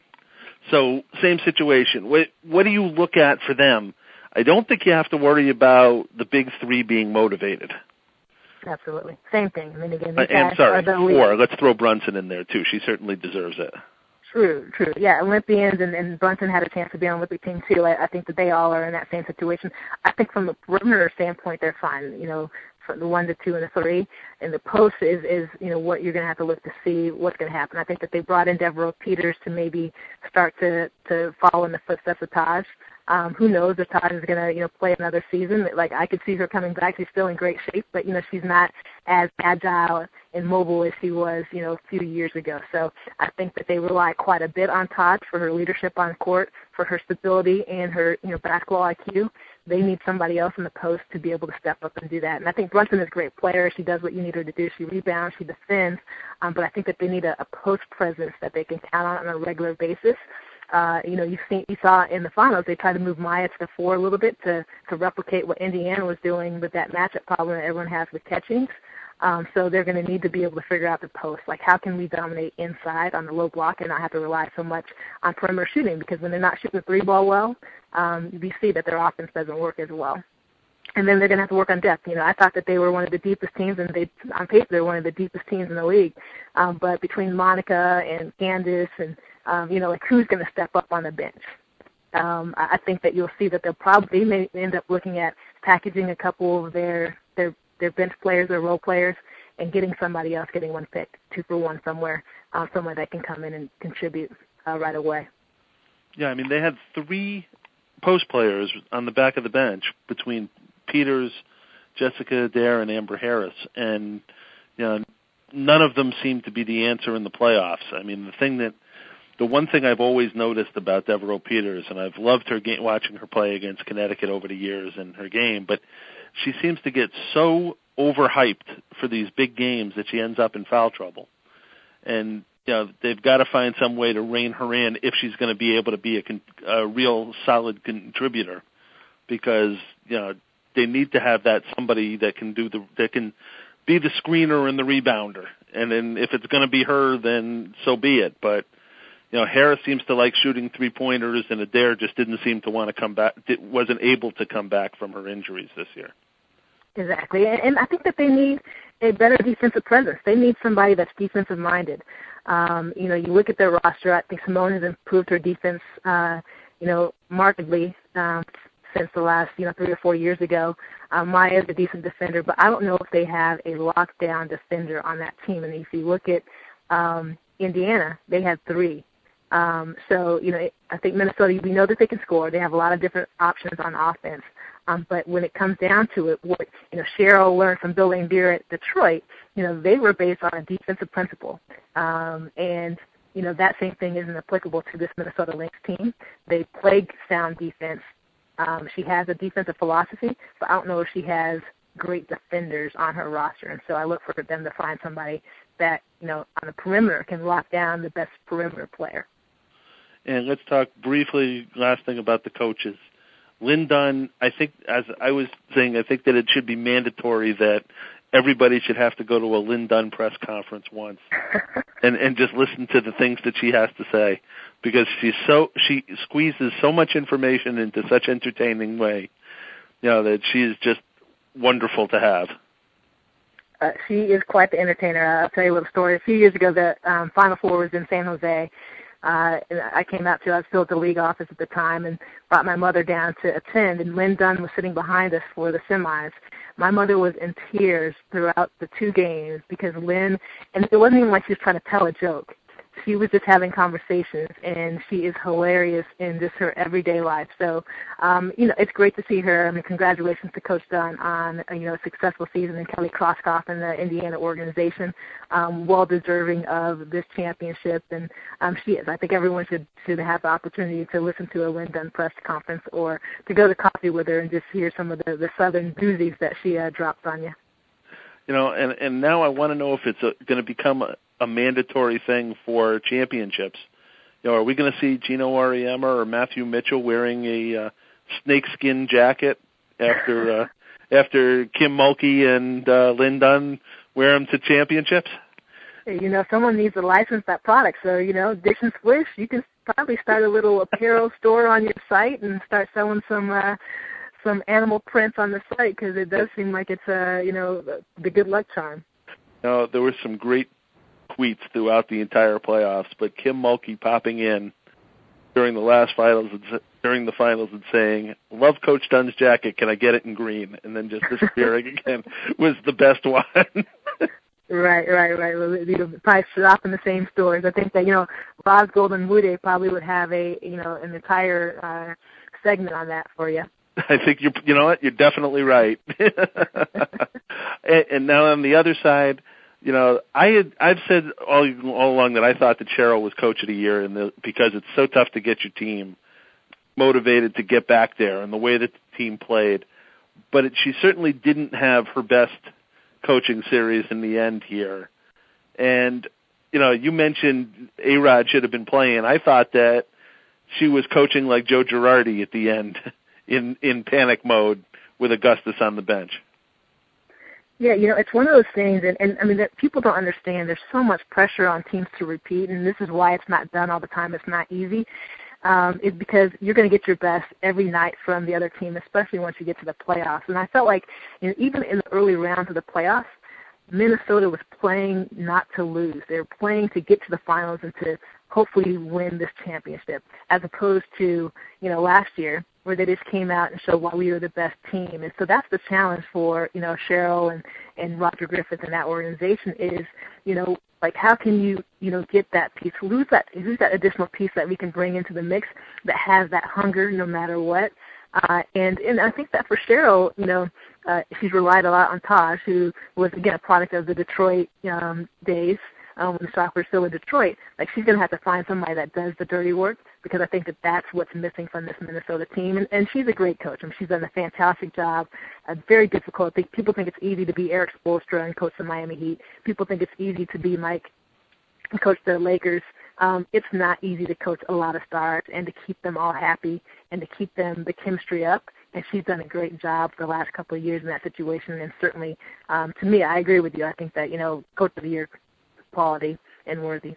So, same situation. What, what do you look at for them? I don't think you have to worry about the big three being motivated. Absolutely. Same thing. I mean, again, uh, I'm sorry, four. Let's throw Brunson in there, too. She certainly deserves it. True, true. Yeah, Olympians, and, and Brunson had a chance to be on the Olympic team, too. I, I think that they all are in that same situation. I think from the perimeter standpoint, they're fine. You know, from the one to two and the three. And the post is, is you know, what you're going to have to look to see what's going to happen. I think that they brought in Devereaux Peters to maybe start to, to follow in the footsteps of Taj. Um, who knows if Taj is going to, you know, play another season. Like, I could see her coming back. She's still in great shape, but, you know, she's not as agile and mobile as she was, you know, a few years ago. So I think that they rely quite a bit on Taj for her leadership on court, for her stability and her, you know, basketball I Q. They need somebody else in the post to be able to step up and do that. And I think Brunson is a great player. She does what you need her to do. She rebounds, she defends. Um, but I think that they need a, a post presence that they can count on on a regular basis. Uh, you know, you see, you saw in the finals, they tried to move Maya to the four a little bit to, to replicate what Indiana was doing with that matchup problem that everyone has with Catchings. Um, so they're going to need to be able to figure out the post. Like, how can we dominate inside on the low block and not have to rely so much on perimeter shooting? Because when they're not shooting the three ball well, um, we see that their offense doesn't work as well. And then they're going to have to work on depth. You know, I thought that they were one of the deepest teams, and they, on paper, they're one of the deepest teams in the league. Um, but between Monica and Candace and, um, you know, like, who's going to step up on the bench? Um, I think that you'll see that they'll probably they may end up looking at packaging a couple of their their their bench players, their role players, and getting somebody else, getting one pick, two for one somewhere, uh, somewhere that can come in and contribute uh, right away. Yeah, I mean, they had three post players on the back of the bench between Peters, Jessica Adair, and Amber Harris, and you know, none of them seemed to be the answer in the playoffs. I mean, the thing that the one thing I've always noticed about Devereaux Peters, and I've loved her game, watching her play against Connecticut over the years in her game, but she seems to get so overhyped for these big games that she ends up in foul trouble. and you know they've got to find some way to rein her in if she's going to be able to be a, con- a real solid contributor, because you know they need to have that somebody that can do the that can be the screener and the rebounder, and then if it's going to be her, then so be it. But you know, Harris seems to like shooting three-pointers, and Adair just didn't seem to want to come back, wasn't able to come back from her injuries this year. Exactly, and, and I think that they need a better defensive presence. They need somebody that's defensive-minded. Um, you know, you look at their roster, I think Simone has improved her defense, uh, you know, markedly um, since the last, you know, three or four years ago. Um, Maya's a decent defender, but I don't know if they have a lockdown defender on that team. And if you look at um, Indiana, they had three. Um, so, you know, I think Minnesota, we know that they can score. They have a lot of different options on offense. Um, but when it comes down to it, what, you know, Cheryl learned from Bill Laimbeer at Detroit, you know, they were based on a defensive principle. Um, and, you know, that same thing isn't applicable to this Minnesota Lynx team. They play sound defense. Um, she has a defensive philosophy, but I don't know if she has great defenders on her roster. And so I look for them to find somebody that, you know, on the perimeter can lock down the best perimeter player. And let's talk briefly, last thing about the coaches. Lynn Dunn, I think, as I was saying, I think that it should be mandatory that everybody should have to go to a Lynn Dunn press conference once and, and just listen to the things that she has to say, because she's so, she squeezes so much information into such entertaining way, you know, that she is just wonderful to have. Uh, she is quite the entertainer. I'll tell you a little story. A few years ago, the um, Final Four was in San Jose. Uh, and I came out to, I was still at the league office at the time, and brought my mother down to attend, and Lynn Dunn was sitting behind us for the semis. My mother was in tears throughout the two games because Lynn, and it wasn't even like she was trying to tell a joke. She was just having conversations, and she is hilarious in just her everyday life. So, um, you know, it's great to see her. I mean, congratulations to Coach Dunn on, you know, a successful season, and Kelly Krauskopf and the Indiana organization, um, well deserving of this championship. And um, she is. I think everyone should should have the opportunity to listen to a Lynn Dunn press conference or to go to coffee with her and just hear some of the, the Southern doozies that she uh, drops on you. You know, and, and now I want to know if it's going to become a, a mandatory thing for championships. You know, are we going to see Gino Auriemma or Matthew Mitchell wearing a uh, snakeskin jacket after uh, after Kim Mulkey and uh, Lynn Dunn wear them to championships? You know, someone needs to license that product. So, you know, Dish and Swish, you can probably start a little apparel store on your site and start selling some uh, some animal prints on the site, because it does seem like it's, uh, you know, the good luck charm. No, there were some great tweets throughout the entire playoffs, but Kim Mulkey popping in during the last finals and during the finals and saying, "Love Coach Dunn's jacket. Can I get it in green?" And then just disappearing again was the best one. Right, right, right. Well, you know, probably shop in the same stores. I think that, you know, Roz Golden Wude probably would have a, you know, an entire uh, segment on that for you. I think you're, you know what, you're definitely right. and, and now on the other side, you know, I had, I've said all, all along that I thought that Cheryl was coach of the year, in the, because it's so tough to get your team motivated to get back there and the way that the team played. But it, she certainly didn't have her best coaching series in the end here. And, you know, you mentioned A-Rod should have been playing. I thought that she was coaching like Joe Girardi at the end in, in panic mode with Augustus on the bench. Yeah, you know, it's one of those things, and, and I mean, that people don't understand. There's so much pressure on teams to repeat, and this is why it's not done all the time. It's not easy. Um, is because you're going to get your best every night from the other team, especially once you get to the playoffs. And I felt like, you know, even in the early rounds of the playoffs, Minnesota was playing not to lose. They were playing to get to the finals and to hopefully win this championship, as opposed to, you know, last year where they just came out and showed why we were the best team. And so that's the challenge for, you know, Cheryl and, and Roger Griffith and that organization is, you know, like, how can you, you know, get that piece, lose that, lose that additional piece that we can bring into the mix that has that hunger no matter what. Uh, and, and I think that for Cheryl, you know, uh, she's relied a lot on Taj, who was, again, a product of the Detroit um, days um, when the Sox were still in Detroit. Like, she's going to have to find somebody that does the dirty work, because I think that that's what's missing from this Minnesota team. And, and she's a great coach. I mean, she's done a fantastic job. Uh, very difficult. People think it's easy to be Eric Spoelstra and coach the Miami Heat. People think it's easy to be Mike coach the Lakers. Um, it's not easy to coach a lot of stars and to keep them all happy and to keep them the chemistry up. And she's done a great job for the last couple of years in that situation. And certainly, um, to me, I agree with you. I think that, you know, Coach of the Year quality and worthy.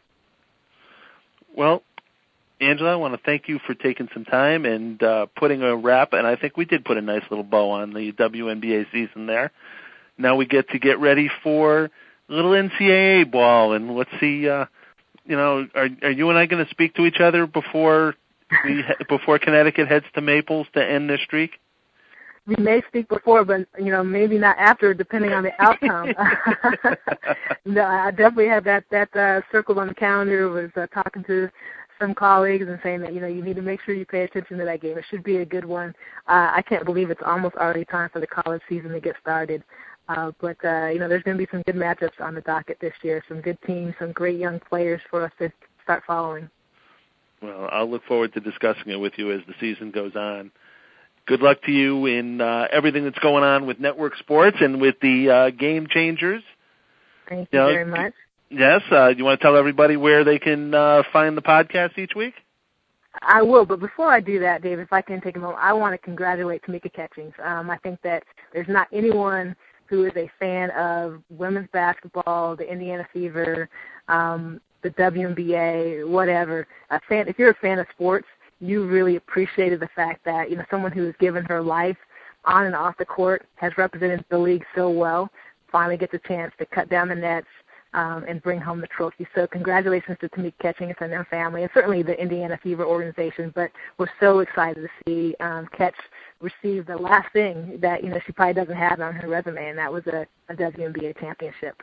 Well, Angela, I want to thank you for taking some time and uh, putting a wrap, and I think we did put a nice little bow on the W N B A season there. Now we get to get ready for a little N C double A ball, and let's see, uh, you know, are, are you and I going to speak to each other before we before Connecticut heads to Maples to end their streak? We may speak before, but, you know, maybe not after, depending on the outcome. No, I definitely have that, that uh, circled on the calendar, was uh, talking to some colleagues and saying that, you know, you need to make sure you pay attention to that game. It should be a good one. Uh, I can't believe it's almost already time for the college season to get started. Uh, but, uh, you know, there's going to be some good matchups on the docket this year, some good teams, some great young players for us to start following. Well, I'll look forward to discussing it with you as the season goes on. Good luck to you in uh, everything that's going on with Network Sports and with the uh, Game Changers. Thank you, you know, very much. Yes, uh, you want to tell everybody where they can uh, find the podcast each week? I will, but before I do that, Dave, if I can take a moment, I want to congratulate Tamika Catchings. Um, I think that there's not anyone who is a fan of women's basketball, the Indiana Fever, um, the W N B A, whatever. A fan, if you're a fan of sports, you really appreciated the fact that, you know, someone who has given her life on and off the court, has represented the league so well, finally gets a chance to cut down the nets um, and bring home the trophy. So congratulations to Tamika Catchings and their family, and certainly the Indiana Fever organization. But we're so excited to see um, Catch receive the last thing that, you know, she probably doesn't have on her resume, and that was a, a W N B A championship.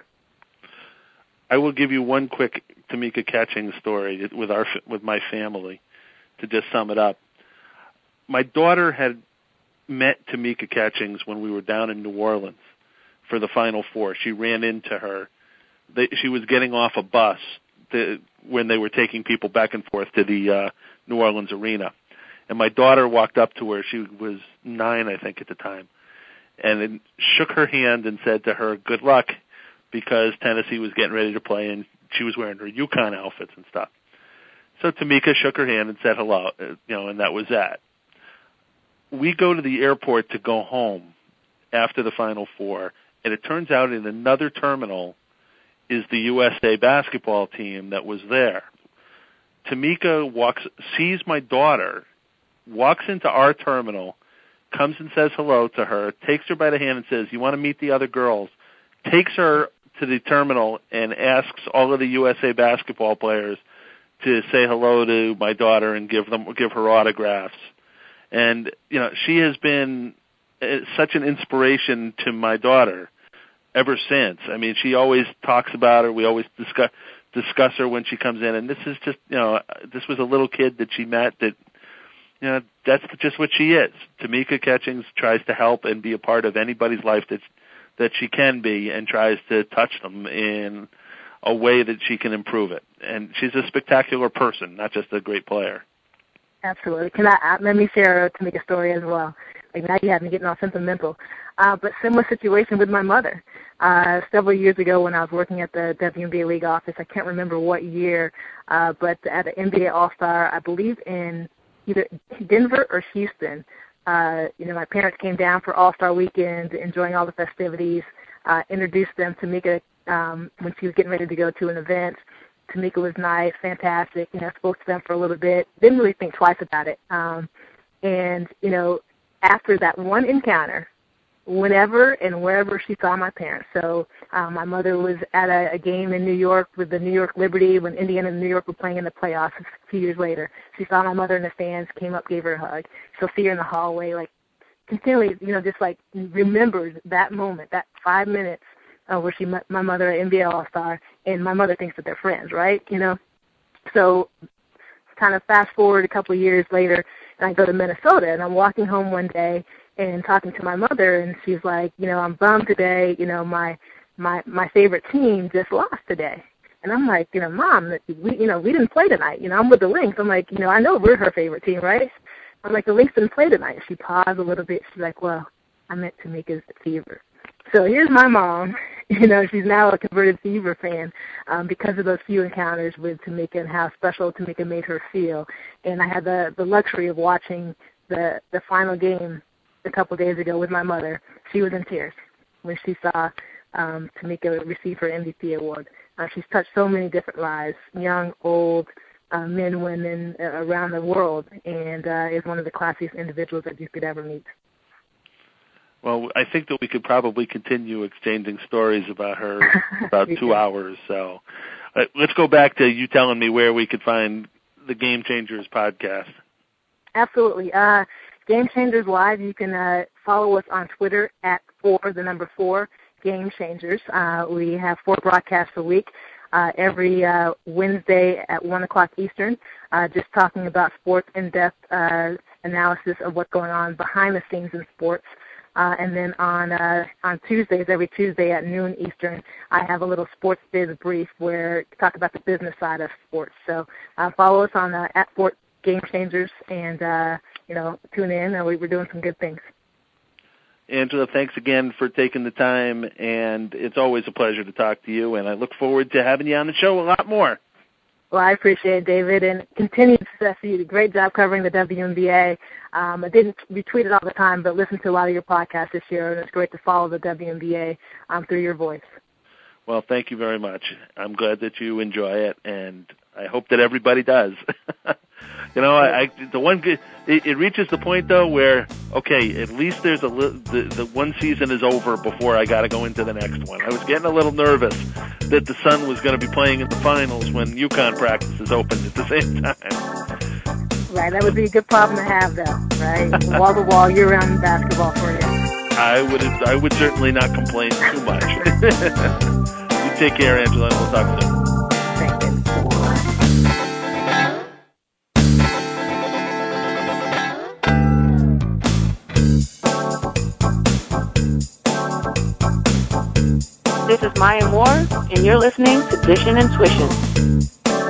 I will give you one quick Tamika Catchings story with our with my family. To just sum it up, my daughter had met Tamika Catchings when we were down in New Orleans for the Final Four. She ran into her. They, she was getting off a bus to, when they were taking people back and forth to the uh, New Orleans arena. And my daughter walked up to her. She was nine, I think, at the time, and it shook her hand and said to her, "Good luck," because Tennessee was getting ready to play, and she was wearing her UConn outfits and stuff. So Tamika shook her hand and said hello, you know, and that was that. We go to the airport to go home after the Final Four, and it turns out in another terminal is the U S A basketball team that was there. Tamika walks, sees my daughter, walks into our terminal, comes and says hello to her, takes her by the hand and says, "You want to meet the other girls?" Takes her to the terminal and asks all of the U S A basketball players to say hello to my daughter and give them give her autographs. And, you know, she has been such an inspiration to my daughter ever since. I mean, she always talks about her. We always discuss discuss her when she comes in. And this is just, you know, this was a little kid that she met that, you know, that's just what she is. Tamika Catchings tries to help and be a part of anybody's life that's, that she can be, and tries to touch them in a way that she can improve it. And she's a spectacular person, not just a great player. Absolutely. Can I, let me share a Tamika story as well. Like, now you have me getting all sentimental. Uh, but similar situation with my mother. Uh, several years ago when I was working at the W N B A League office, I can't remember what year, uh, but at the N B A All-Star, I believe in either Denver or Houston, uh, you know, my parents came down for All-Star weekend, enjoying all the festivities, uh, introduced them to Tamika um, when she was getting ready to go to an event. Tamika was nice, fantastic, you know, spoke to them for a little bit, didn't really think twice about it. Um, and, you know, after that one encounter, whenever and wherever she saw my parents. So um, my mother was at a, a game in New York with the New York Liberty when Indiana and New York were playing in the playoffs a few years later. She saw my mother in the stands, came up, gave her a hug. She'll see her in the hallway, like continually, you know, just like remembers that moment, that five minutes uh, where she met my mother at N B A All-Star, and my mother thinks that they're friends, right? You know, so kind of fast forward a couple of years later, and I go to Minnesota, and I'm walking home one day and talking to my mother, and she's like, you know, I'm bummed today. You know, my my my favorite team just lost today. And I'm like, you know, Mom, we you know we didn't play tonight. You know, I'm with the Lynx. I'm like, you know, I know we're her favorite team, right? I'm like, the Lynx didn't play tonight. She paused a little bit. She's like, well, I meant Tamika's Fever. So here's my mom You know, she's now a converted Fever fan um, because of those few encounters with Tamika and how special Tamika made her feel. And I had the, the luxury of watching the, the final game a couple days ago with my mother. She was in tears when she saw um, Tamika receive her M V P award. Uh, she's touched so many different lives, young, old, uh, men, women uh, around the world, and uh, is one of the classiest individuals that you could ever meet. Well, I think that we could probably continue exchanging stories about her about two can. hours. So uh, let's go back to you telling me where we could find the Game Changers podcast. Absolutely. Uh, Game Changers Live, you can uh, follow us on Twitter at four, the number four, Game Changers. Uh, we have four broadcasts a week, uh, every uh, Wednesday at one o'clock Eastern, uh, just talking about sports, in-depth uh, analysis of what's going on behind the scenes in sports. Uh, and then on uh, on Tuesdays, every Tuesday at noon Eastern, I have a little sports biz brief where I talk about the business side of sports. So uh, follow us on uh, at Fort Game Changers, and uh, you know, tune in. Uh, we, we're doing some good things. Angela, thanks again for taking the time, and it's always a pleasure to talk to you. And I look forward to having you on the show a lot more. Well, I appreciate it, David, and continued success to you. Great job covering the W N B A. Um, I didn't retweet it all the time, but listened to a lot of your podcasts this year, and it's great to follow the W N B A um, through your voice. Well, thank you very much. I'm glad that you enjoy it, and I hope that everybody does. You know, I, I the one it, it reaches the point though where okay, at least there's a li- the the one season is over before I got to go into the next one. I was getting a little nervous that the Sun was going to be playing in the finals when UConn practices opened at the same time. Right, that would be a good problem to have, though. Right, wall to wall, year-round basketball for you. I would I would certainly not complain too much. You take care, Angela, and we'll talk soon. Thank you. This is Maya Moore, and you're listening to Dishin' and Swishin'.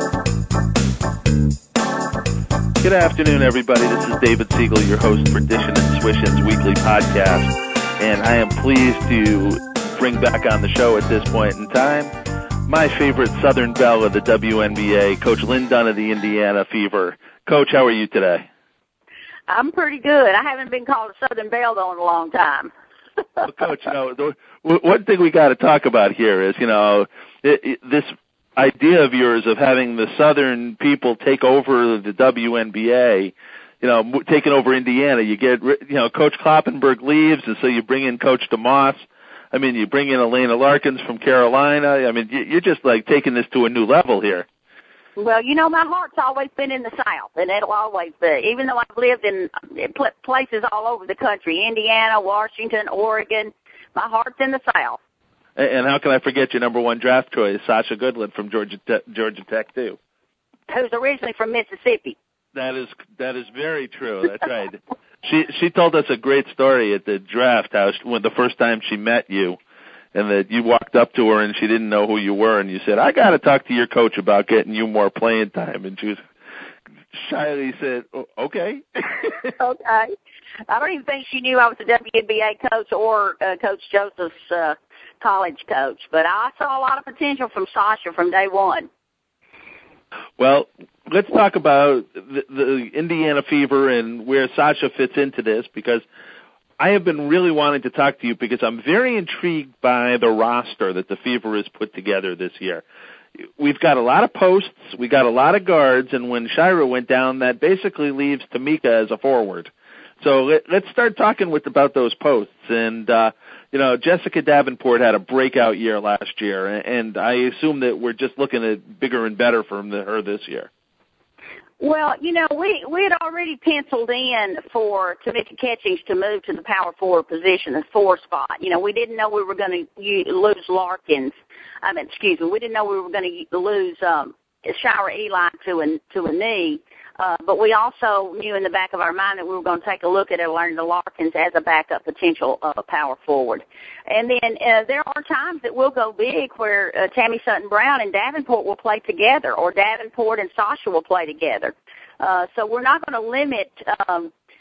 Good afternoon, everybody. This is David Siegel, your host for Dishin' and Swishin's weekly podcast, and I am pleased to bring back on the show at this point in time my favorite Southern belle of the W N B A, Coach Lynn Dunn of the Indiana Fever. Coach, how are you today? I'm pretty good. I haven't been called a Southern belle, though, in a long time. Well, Coach, you know, the, one thing we got to talk about here is, you know, it, it, this idea of yours of having the Southern people take over the W N B A, you know, taking over Indiana. You get, you know, Coach Kloppenberg leaves, and so you bring in Coach DeMoss. I mean, you bring in Elena Larkins from Carolina. I mean, you're just like taking this to a new level here. Well, you know, my heart's always been in the South, and it'll always be. Even though I've lived in places all over the country, Indiana, Washington, Oregon, my heart's in the South. And how can I forget your number one draft choice, Sasha Goodland from Georgia Te- Georgia Tech, too? Who's originally from Mississippi. That is that is very true. That's right. She she told us a great story at the draft house when the first time she met you, and that you walked up to her and she didn't know who you were, and you said, "I got to talk to your coach about getting you more playing time." And she was shyly said, oh, "Okay." Okay. I don't even think she knew I was a W N B A coach or uh, Coach Joseph's uh, college coach, but I saw a lot of potential from Sasha from day one. Well, let's talk about the, the Indiana Fever and where Sasha fits into this, because I have been really wanting to talk to you because I'm very intrigued by the roster that the Fever has put together this year. We've got a lot of posts, we got a lot of guards, and when Shira went down, that basically leaves Tamika as a forward. So let, let's start talking with about those posts. And, uh, you know, Jessica Davenport had a breakout year last year, and I assume that we're just looking at bigger and better from the, her this year. Well, you know, we we had already penciled in for Tamika Catchings to move to the power forward position, the four spot. You know, we didn't know we were going to lose Larkins. I mean, excuse me, we didn't know we were going to lose um, Shira Eli to a to a knee. Uh, but we also knew in the back of our mind that we were going to take a look at Elena Larkins as a backup potential uh, power forward. And then uh, there are times that we'll go big where uh, Tammy Sutton-Brown and Davenport will play together, or Davenport and Sasha will play together. Uh, so we're not going to limit um,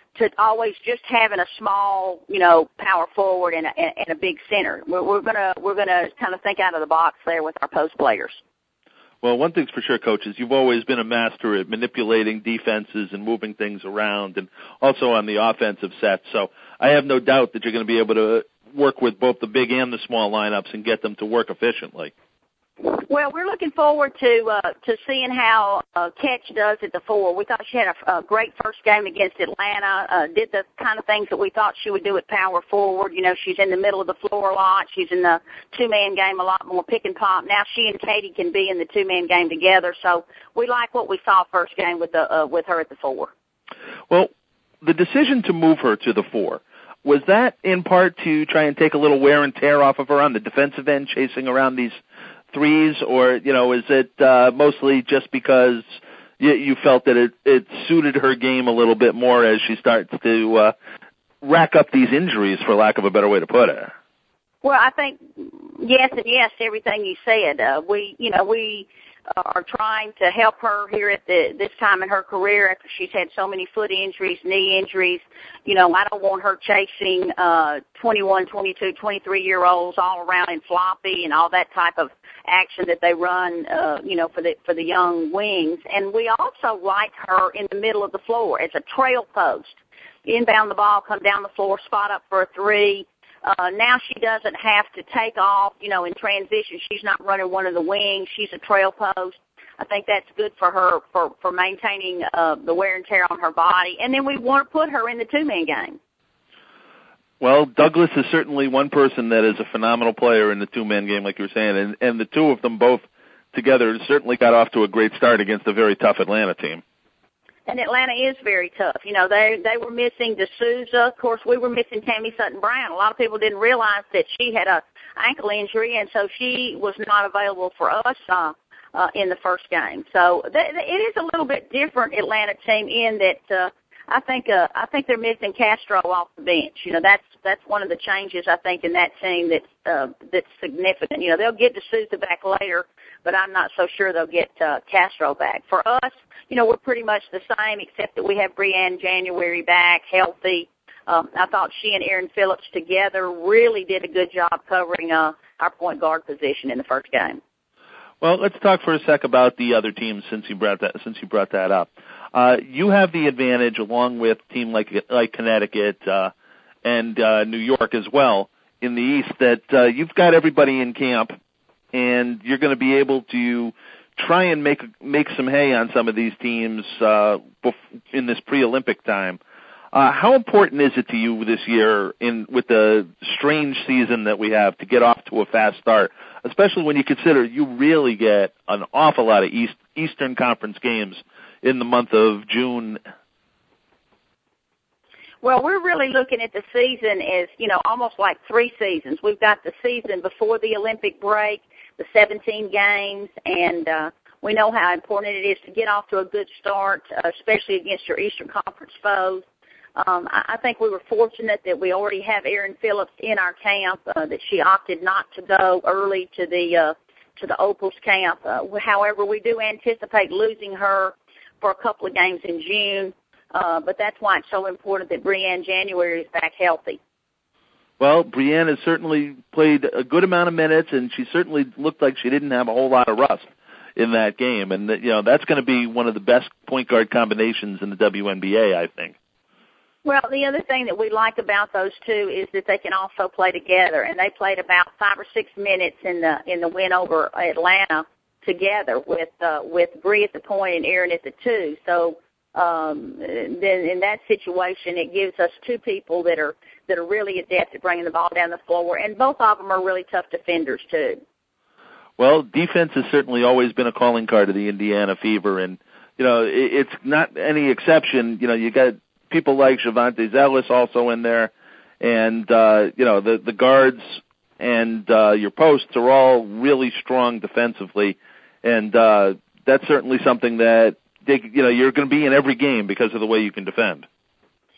to always just having a small, you know, power forward and a, and a big center. We're, we're gonna we're gonna kind of think out of the box there with our post players. Well, one thing's for sure, Coach, is you've always been a master at manipulating defenses and moving things around, and also on the offensive set. So I have no doubt that you're going to be able to work with both the big and the small lineups and get them to work efficiently. Well, we're looking forward to uh, to seeing how uh, Catch does at the four. We thought she had a, a great first game against Atlanta, uh, did the kind of things that we thought she would do at power forward. You know, she's in the middle of the floor a lot. She's in the two-man game a lot more pick and pop. Now she and Katie can be in the two-man game together. So we like what we saw first game with the uh, with her at the four. Well, the decision to move her to the four, was that in part to try and take a little wear and tear off of her on the defensive end, chasing around these threes, or, you know, is it uh, mostly just because you, you felt that it, it suited her game a little bit more as she starts to uh, rack up these injuries, for lack of a better way to put it? Well, I think yes and yes to everything you said. Uh, we, you know, we are trying to help her here at the, this time in her career after she's had so many foot injuries, knee injuries. You know, I don't want her chasing uh, twenty-one, twenty-two, twenty-three-year-olds all around in floppy and all that type of action that they run, uh, you know, for the for the young wings. And we also like her in the middle of the floor as a trail post. Inbound the ball, come down the floor, spot up for a three. Uh, now she doesn't have to take off, you know, in transition. She's not running one of the wings. She's a trail post. I think that's good for her for, for maintaining uh, the wear and tear on her body. And then we want to put her in the two-man game. Well, Douglas is certainly one person that is a phenomenal player in the two-man game, like you were saying, and, and the two of them both together certainly got off to a great start against a very tough Atlanta team. And Atlanta is very tough. You know, they they were missing D'Souza. Of course, we were missing Tammy Sutton-Brown. A lot of people didn't realize that she had a ankle injury, and so she was not available for us uh, uh, in the first game. So th- it is a little bit different Atlanta team in that uh, I think uh, I think they're missing Castro off the bench. You know, that's that's one of the changes I think in that team that's uh, that's significant. You know, they'll get D'Souza back later, but I'm not so sure they'll get uh, Castro back. For us, you know, we're pretty much the same, except that we have Brianne January back, healthy. Um, I thought she and Erin Phillips together really did a good job covering uh, our point guard position in the first game. Well, let's talk for a sec about the other teams since you brought that since you brought that up. Uh, you have the advantage, along with a team like like Connecticut uh, and uh, New York as well in the East, that uh, you've got everybody in camp, and you're going to be able to try and make make some hay on some of these teams uh, in this pre-Olympic time. Uh, how important is it to you this year, in with the strange season that we have, to get off to a fast start, especially when you consider you really get an awful lot of East, Eastern Conference games in the month of June? Well, we're really looking at the season as, you know, almost like three seasons. We've got the season before the Olympic break, the seventeen games, and uh, we know how important it is to get off to a good start, uh, especially against your Eastern Conference foes. Um, I, I think we were fortunate that we already have Erin Phillips in our camp, uh, that she opted not to go early to the uh, to the Opals camp. Uh, however, we do anticipate losing her for a couple of games in June, uh, but that's why it's so important that Brianne January is back healthy. Well, Brianne has certainly played a good amount of minutes, and she certainly looked like she didn't have a whole lot of rust in that game. And, you know, that's going to be one of the best point guard combinations in the W N B A, I think. Well, the other thing that we like about those two is that they can also play together, and they played about five or six minutes in the in the win over Atlanta together with uh, with Bree at the point and Erin at the two. So um, then in that situation, it gives us two people that are that are really adept at bringing the ball down the floor, and both of them are really tough defenders too. Well, defense has certainly always been a calling card of the Indiana Fever, and you know it, it's not any exception. You know, you got people like Javante Zealous also in there, and uh, you know the the guards and uh, your posts are all really strong defensively, and uh, that's certainly something that they, you know you're going to be in every game because of the way you can defend.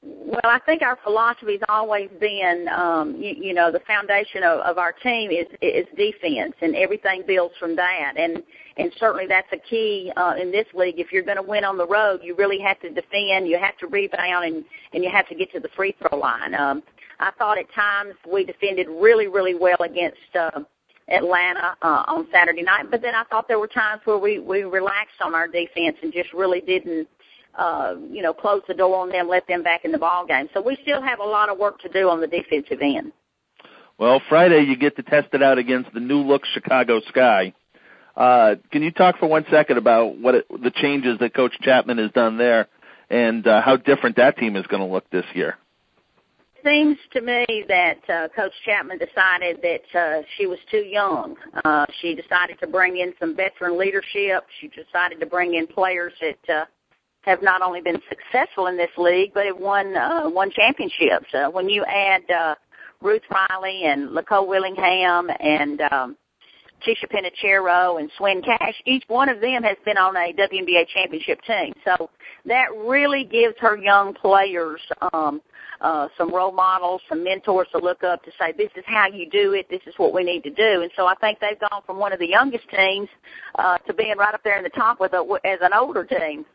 Well, I think our philosophy has always been, um, you, you know, the foundation of, of our team is is defense, and everything builds from that. And and certainly that's a key uh, in this league. If you're going to win on the road, you really have to defend, you have to rebound, and, and you have to get to the free throw line. Um, I thought at times we defended really, really well against uh, Atlanta uh, on Saturday night, but then I thought there were times where we, we relaxed on our defense and just really didn't, uh, you know, close the door on them, let them back in the ball game. So we still have a lot of work to do on the defensive end. Well, Friday you get to test it out against the new-look Chicago Sky. Uh, can you talk for one second about what it, the changes that Coach Chapman has done there and uh, how different that team is going to look this year? It seems to me that uh, Coach Chapman decided that uh, she was too young. Uh, she decided to bring in some veteran leadership. She decided to bring in players that uh, have not only been successful in this league, but have won uh, won championships. Uh, when you add uh, Ruth Riley and LaCole Willingham and um, Tisha Pinachero and Swin Cash, each one of them has been on a W N B A championship team. So that really gives her young players um, uh, some role models, some mentors to look up to say, this is how you do it, this is what we need to do. And so I think they've gone from one of the youngest teams uh, to being right up there in the top with a, as an older team.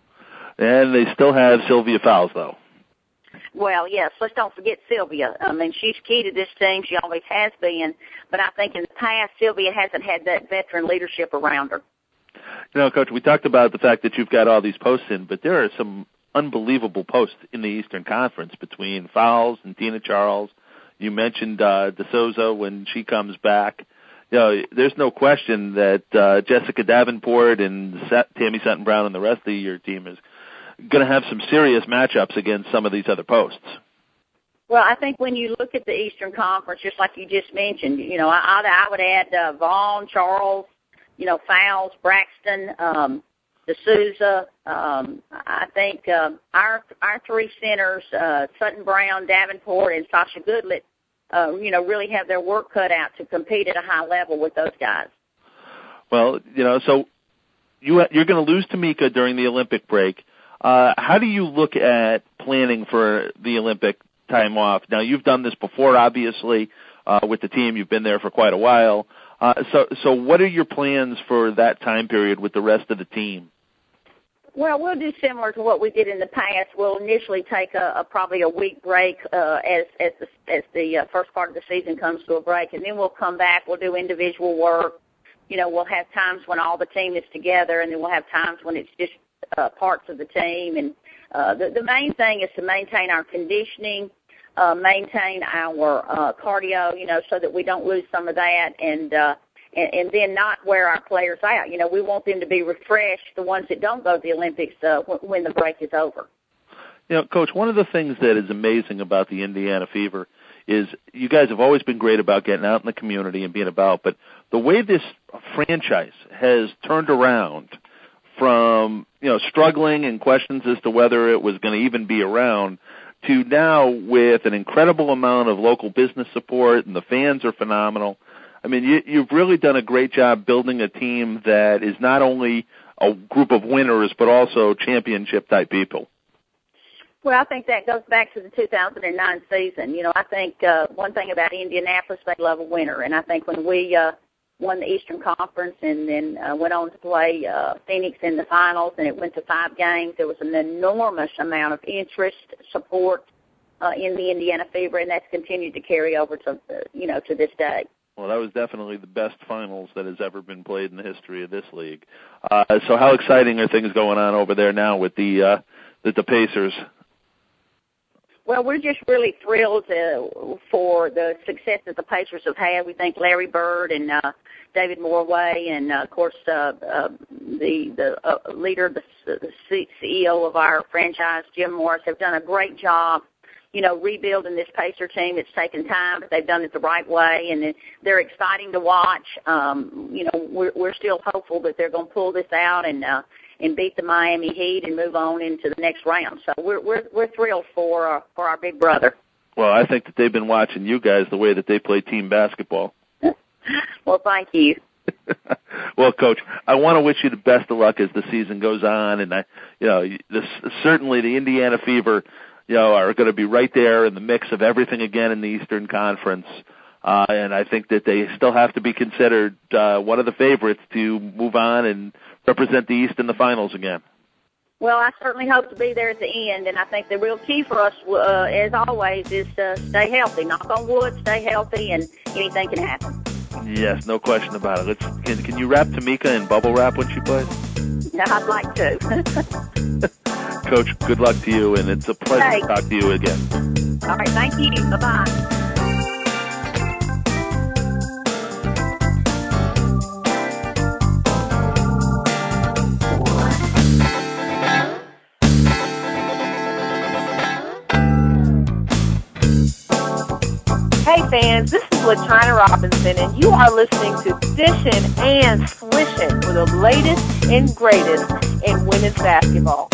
And they still have Sylvia Fowles, though. Well, yes, let's don't forget Sylvia. I mean, she's key to this team. She always has been. But I think in the past, Sylvia hasn't had that veteran leadership around her. You know, Coach, we talked about the fact that you've got all these posts in, but there are some unbelievable posts in the Eastern Conference between Fowles and Tina Charles. You mentioned uh, DeSouza when she comes back. You know, there's no question that uh, Jessica Davenport and Tammy Sutton-Brown and the rest of your team is going to have some serious matchups against some of these other posts. Well, I think when you look at the Eastern Conference, just like you just mentioned, you know, I, I would add uh, Vaughn, Charles, you know, Fowles, Braxton, um, D'Souza. Um, I think uh, our our three centers, uh, Sutton Brown, Davenport, and Sasha Goodlett, uh, you know, really have their work cut out to compete at a high level with those guys. Well, you know, so you, you're going to lose Tamika during the Olympic break. Uh, how do you look at planning for the Olympic time off? Now, you've done this before, obviously, uh, with the team. You've been there for quite a while. Uh, so, so what are your plans for that time period with the rest of the team? Well, we'll do similar to what we did in the past. We'll initially take a, a probably a week break uh, as as the, as the uh, first part of the season comes to a break, and then we'll come back. We'll do individual work. You know, we'll have times when all the team is together, and then we'll have times when it's just uh, parts of the team. And uh, the, the main thing is to maintain our conditioning, uh, maintain our uh, cardio, you know, so that we don't lose some of that, and uh, And, and then not wear our players out. You know, we want them to be refreshed, the ones that don't go to the Olympics, uh, when the break is over. You know, Coach, one of the things that is amazing about the Indiana Fever is you guys have always been great about getting out in the community and being about, but the way this franchise has turned around from, you know, struggling and questions as to whether it was going to even be around to now with an incredible amount of local business support, and the fans are phenomenal. I mean, you, you've really done a great job building a team that is not only a group of winners, but also championship-type people. Well, I think that goes back to the two thousand nine season. You know, I think uh, one thing about Indianapolis, they love a winner. And I think when we uh, won the Eastern Conference and then uh, went on to play uh, Phoenix in the finals, and it went to five games, there was an enormous amount of interest, support uh, in the Indiana Fever, and that's continued to carry over to, uh, you know, to this day. Well, that was definitely the best finals that has ever been played in the history of this league. Uh, so how exciting are things going on over there now with the uh, with the Pacers? Well, we're just really thrilled uh, for the success that the Pacers have had. We think Larry Bird and uh, David Morway and, uh, of course, uh, uh, the, the uh, leader, the, the C E O of our franchise, Jim Morris, have done a great job, you know, rebuilding this Pacer team. It's taken time, but they've done it the right way, and they're exciting to watch. Um, you know, we're, we're still hopeful that they're going to pull this out and uh, and beat the Miami Heat and move on into the next round. So we're we're we're thrilled for uh, for our big brother. Well, I think that they've been watching you guys the way that they play team basketball. Well, thank you. Well, Coach, I want to wish you the best of luck as the season goes on, and I, you know, this certainly the Indiana Fever. you know, are going to be right there in the mix of everything again in the Eastern Conference. Uh, and I think that they still have to be considered uh, one of the favorites to move on and represent the East in the finals again. Well, I certainly hope to be there at the end, and I think the real key for us, uh, as always, is to stay healthy. Knock on wood, stay healthy, and anything can happen. Yes, no question about it. Let's, can, can you wrap Tamika in bubble wrap when she plays? No, I'd like to. Coach, good luck to you, and it's a pleasure hey. to talk to you again. All right, thank you. Bye-bye. Hey fans, this is LaChina Robinson, and you are listening to Dishin' and Swishin' for the latest and greatest in women's basketball.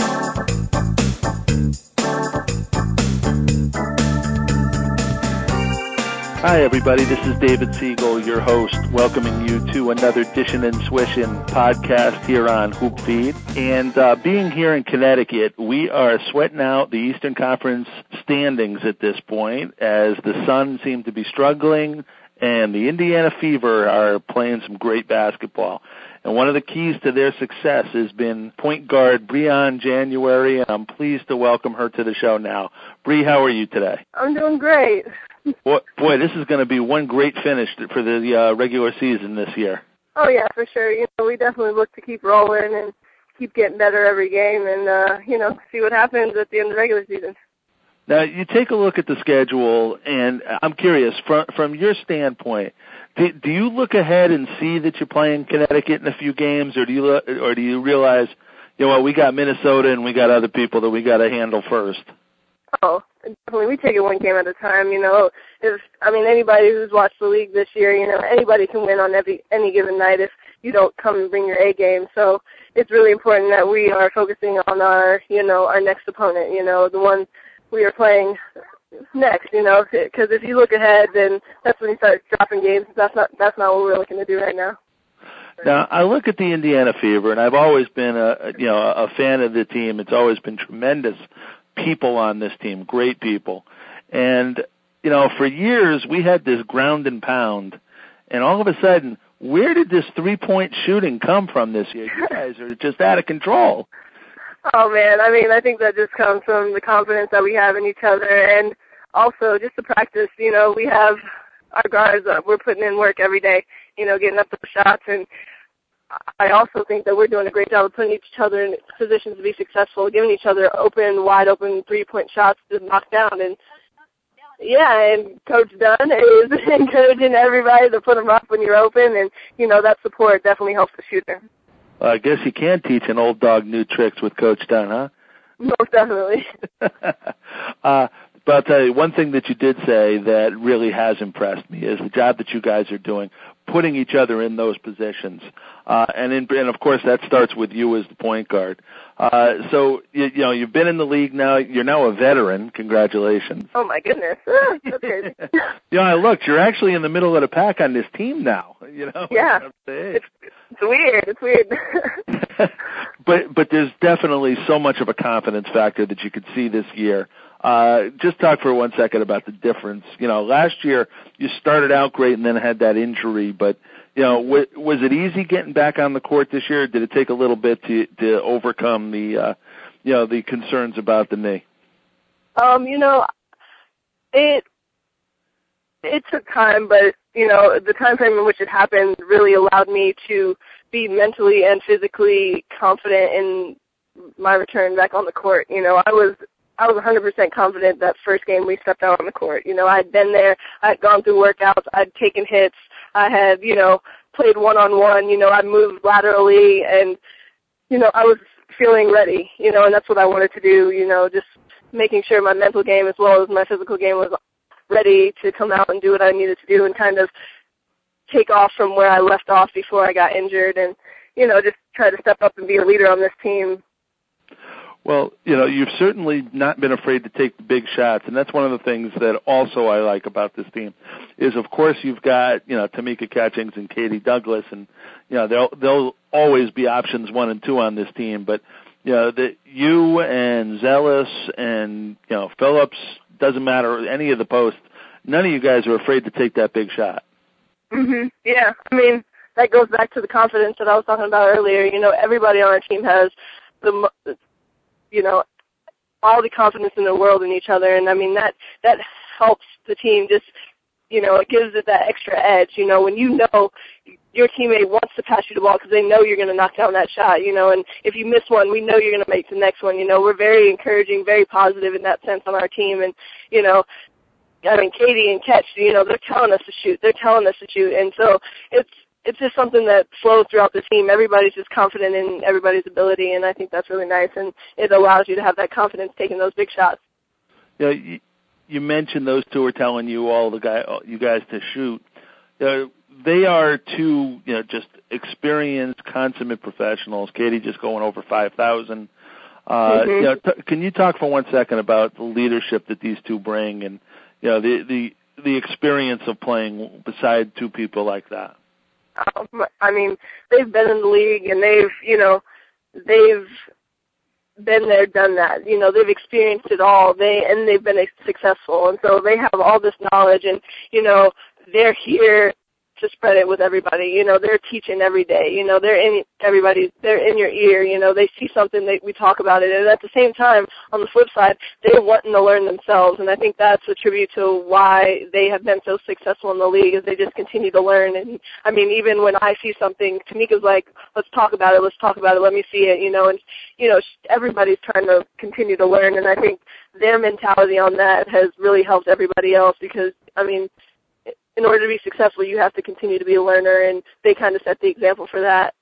Hi everybody, this is David Siegel, your host, welcoming you to another Dishin' and Swishin' podcast here on Hoop Feed. And uh, being here in Connecticut, we are sweating out the Eastern Conference standings at this point, as the Sun seem to be struggling and the Indiana Fever are playing some great basketball. And one of the keys to their success has been point guard Breon January, and I'm pleased to welcome her to the show now. Bree, how are you today? I'm doing great. Boy, boy, this is going to be one great finish for the uh, regular season this year. Oh, yeah, for sure. You know, we definitely look to keep rolling and keep getting better every game and, uh, you know, see what happens at the end of the regular season. Now, you take a look at the schedule, and I'm curious, from, from your standpoint, do, do you look ahead and see that you're playing Connecticut in a few games, or do you or do you realize, you know what, we got Minnesota and we got other people that we got to handle first? Oh, definitely. We take it one game at a time. You know, if I mean anybody who's watched the league this year, you know, anybody can win on every any given night if you don't come and bring your A game. So it's really important that we are focusing on our, you know, our next opponent. You know, the one we are playing next. You know, because if you look ahead, then that's when you start dropping games. That's not that's not what we're looking to do right now. Now, I look at the Indiana Fever, and I've always been a you know a fan of the team. It's always been tremendous people on this team, great people. And, you know, for years we had this ground and pound, and all of a sudden, where did this three-point shooting come from this year? You guys are just out of control. Oh, man, I mean, I think that just comes from the confidence that we have in each other, and also just the practice. You know, we have our guards, uh, we're putting in work every day, you know, getting up the shots, and I also think that we're doing a great job of putting each other in positions to be successful, giving each other open, wide-open three-point shots to knock down. And, yeah, and Coach Dunn is encouraging everybody to put them up when you're open, and, you know, that support definitely helps the shooter. Well, I guess you can teach an old dog new tricks with Coach Dunn, huh? Most definitely. uh, but I'll tell you, one thing that you did say that really has impressed me is the job that you guys are doing, putting each other in those positions. Uh, and, in, and, of course, that starts with you as the point guard. Uh, so, you, you know, you've been in the league now. You're now a veteran. Congratulations. Oh, my goodness. That's crazy. You know, I looked. You're actually in the middle of the pack on this team now. You know? Yeah. It's, it's weird. It's weird. but but there's definitely so much of a confidence factor that you could see this year. Uh, just talk for one second about the difference. You know, last year you started out great and then had that injury, but, you know, w- was it easy getting back on the court this year, or did it take a little bit to, to overcome the, uh, you know, the concerns about the knee? Um, you know, it, it took time, but, you know, the time frame in which it happened really allowed me to be mentally and physically confident in my return back on the court. You know, I was I was one hundred percent confident that first game we stepped out on the court. You know, I had been there. I had gone through workouts. I'd taken hits. I had, you know, played one-on-one. You know, I moved laterally, and, you know, I was feeling ready, you know, and that's what I wanted to do, you know, just making sure my mental game as well as my physical game was ready to come out and do what I needed to do and kind of take off from where I left off before I got injured and, you know, just try to step up and be a leader on this team. Well, you know, you've certainly not been afraid to take the big shots, and that's one of the things that also I like about this team is, of course, you've got, you know, Tamika Catchings and Katie Douglas, and, you know, they'll, they'll always be options one and two on this team, but you know, that you and Zealous and, you know, Phillips, doesn't matter, any of the posts, none of you guys are afraid to take that big shot. Mhm. Yeah. I mean, that goes back to the confidence that I was talking about earlier. You know, everybody on our team has the, you know, all the confidence in the world in each other, and I mean that that helps the team. Just, you know, it gives it that extra edge. You know, when you know your teammate wants to pass you the ball because they know you're going to knock down that shot, you know, and if you miss one, we know you're going to make the next one. You know, we're very encouraging, very positive in that sense on our team, and, you know, I mean, Katie and Ketch, you know, they're telling us to shoot. They're telling us to shoot, and so it's it's just something that flows throughout the team. Everybody's just confident in everybody's ability, and I think that's really nice, and it allows you to have that confidence taking those big shots. Yeah, you, you mentioned those two are telling you all the guy, you guys to shoot. Uh, they are two, you know, just experienced, consummate professionals. Katie just going over five thousand. Uh, mm-hmm. you know, t- can you talk for one second about the leadership that these two bring, and you know, the the the experience of playing beside two people like that? Um, I mean, they've been in the league, and they've, you know, they've been there, done that. You know, they've experienced it all. They and they've been successful, and so they have all this knowledge, and you know, they're here to spread it with everybody. You know, they're teaching every day. You know, they're in everybody. They're in your ear. You know, they see something, they, we talk about it, and at the same time, on the flip side, they're wanting to learn themselves, and I think that's a tribute to why they have been so successful in the league, is they just continue to learn. And I mean, even when I see something, Tamika's like, "Let's talk about it. Let's talk about it. Let me see it." You know, and you know, everybody's trying to continue to learn, and I think their mentality on that has really helped everybody else, because I mean, in order to be successful, you have to continue to be a learner, and they kind of set the example for that.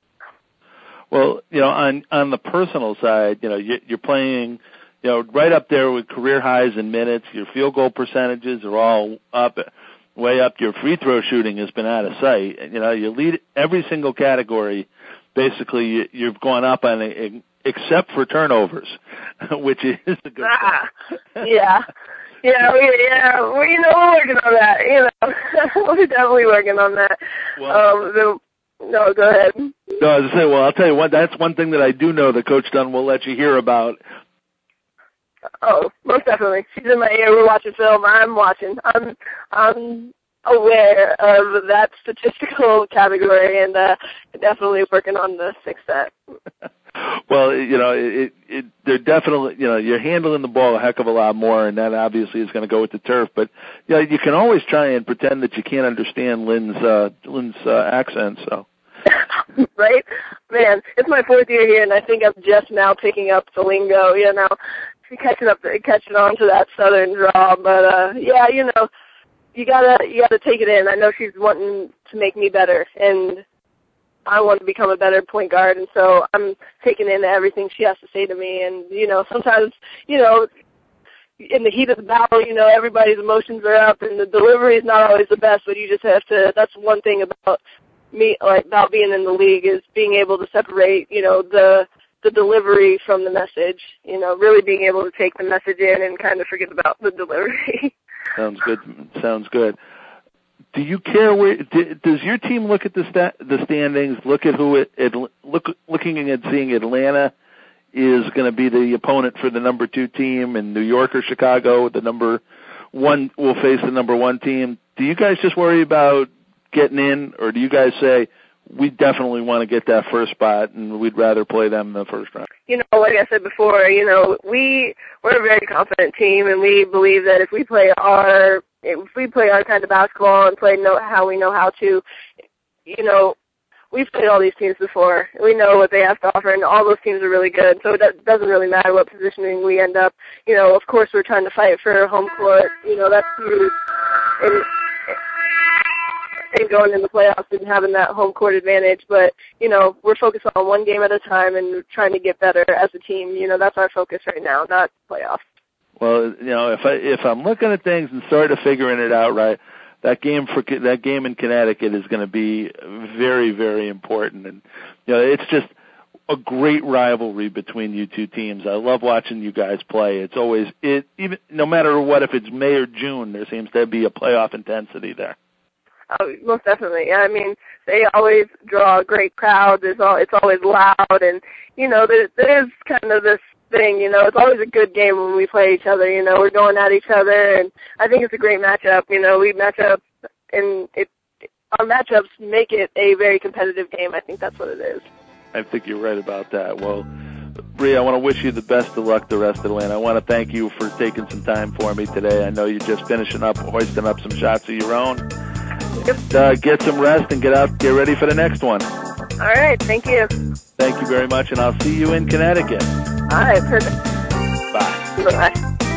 Well, you know, on on the personal side, you know, you're playing, you know, right up there with career highs in minutes. Your field goal percentages are all up, way up. Your free throw shooting has been out of sight. You know, you lead every single category. Basically, you've gone up on it, except for turnovers, which is a good ah, yeah. Yeah, we, yeah, we, you know, we're working on that, you know. We're definitely working on that. Well, um, the, no, go ahead. No, I was going to say, well, I'll tell you what, that's one thing that I do know that Coach Dunn will let you hear about. Oh, most definitely. She's in my ear. We're watching film. I'm watching. I'm, I'm aware of that statistical category, and uh, definitely working on the sixth set. Well, you know, it, it, they're definitely, you know, you're handling the ball a heck of a lot more, and that obviously is going to go with the turf. But, you know, you can always try and pretend that you can't understand Lynn's, uh, Lynn's uh, accent, so. Right? Man, it's my fourth year here, and I think I'm just now picking up the lingo, you know, catching up, catching on to that southern draw. But, uh, yeah, you know, you gotta, you gotta take it in. I know she's wanting to make me better, and I want to become a better point guard, and so I'm taking in everything she has to say to me. And, you know, sometimes, you know, in the heat of the battle, you know, everybody's emotions are up, and the delivery is not always the best, but you just have to, that's one thing about me, like, about being in the league, is being able to separate, you know, the the delivery from the message, you know, really being able to take the message in and kind of forget about the delivery. Sounds good. Sounds good. Do you care where? Does your team look at the sta- the standings? Look at who it, it look looking at seeing Atlanta is going to be the opponent for the number two team, and New York or Chicago, the number one, will face the number one team. Do you guys just worry about getting in, or do you guys say we definitely want to get that first spot and we'd rather play them in the first round? You know, like I said before, you know, we we're a very confident team, and we believe that if we play our if we play our kind of basketball and play know how we know how to, you know, we've played all these teams before. We know what they have to offer, and all those teams are really good. So it doesn't really matter what positioning we end up. You know, of course, we're trying to fight for home court. You know, that's huge. And, and going in the playoffs and having that home court advantage. But, you know, we're focused on one game at a time and trying to get better as a team. You know, that's our focus right now, not playoffs. Well, you know, if I if I'm looking at things and sort of figuring it out right, that game for that game in Connecticut is going to be very, very important, and you know, it's just a great rivalry between you two teams. I love watching you guys play. It's always it even no matter what, if it's May or June, there seems to be a playoff intensity there. Oh, most definitely. I mean, they always draw a great crowd. There's all, it's always loud, and, you know, there, there is kind of this thing, you know, it's always a good game when we play each other, you know, we're going at each other, and I think it's a great matchup. You know, we match up, and it, our matchups make it a very competitive game. I think that's what it is. I think you're right about that. Well, Bree, I want to wish you the best of luck the rest of the way, and I want to thank you for taking some time for me today. I know you're just finishing up, hoisting up some shots of your own. Yep. Uh, get some rest and get out, get ready for the next one. All right, thank you. Thank you very much, and I'll see you in Connecticut. All right, perfect. Bye. Bye.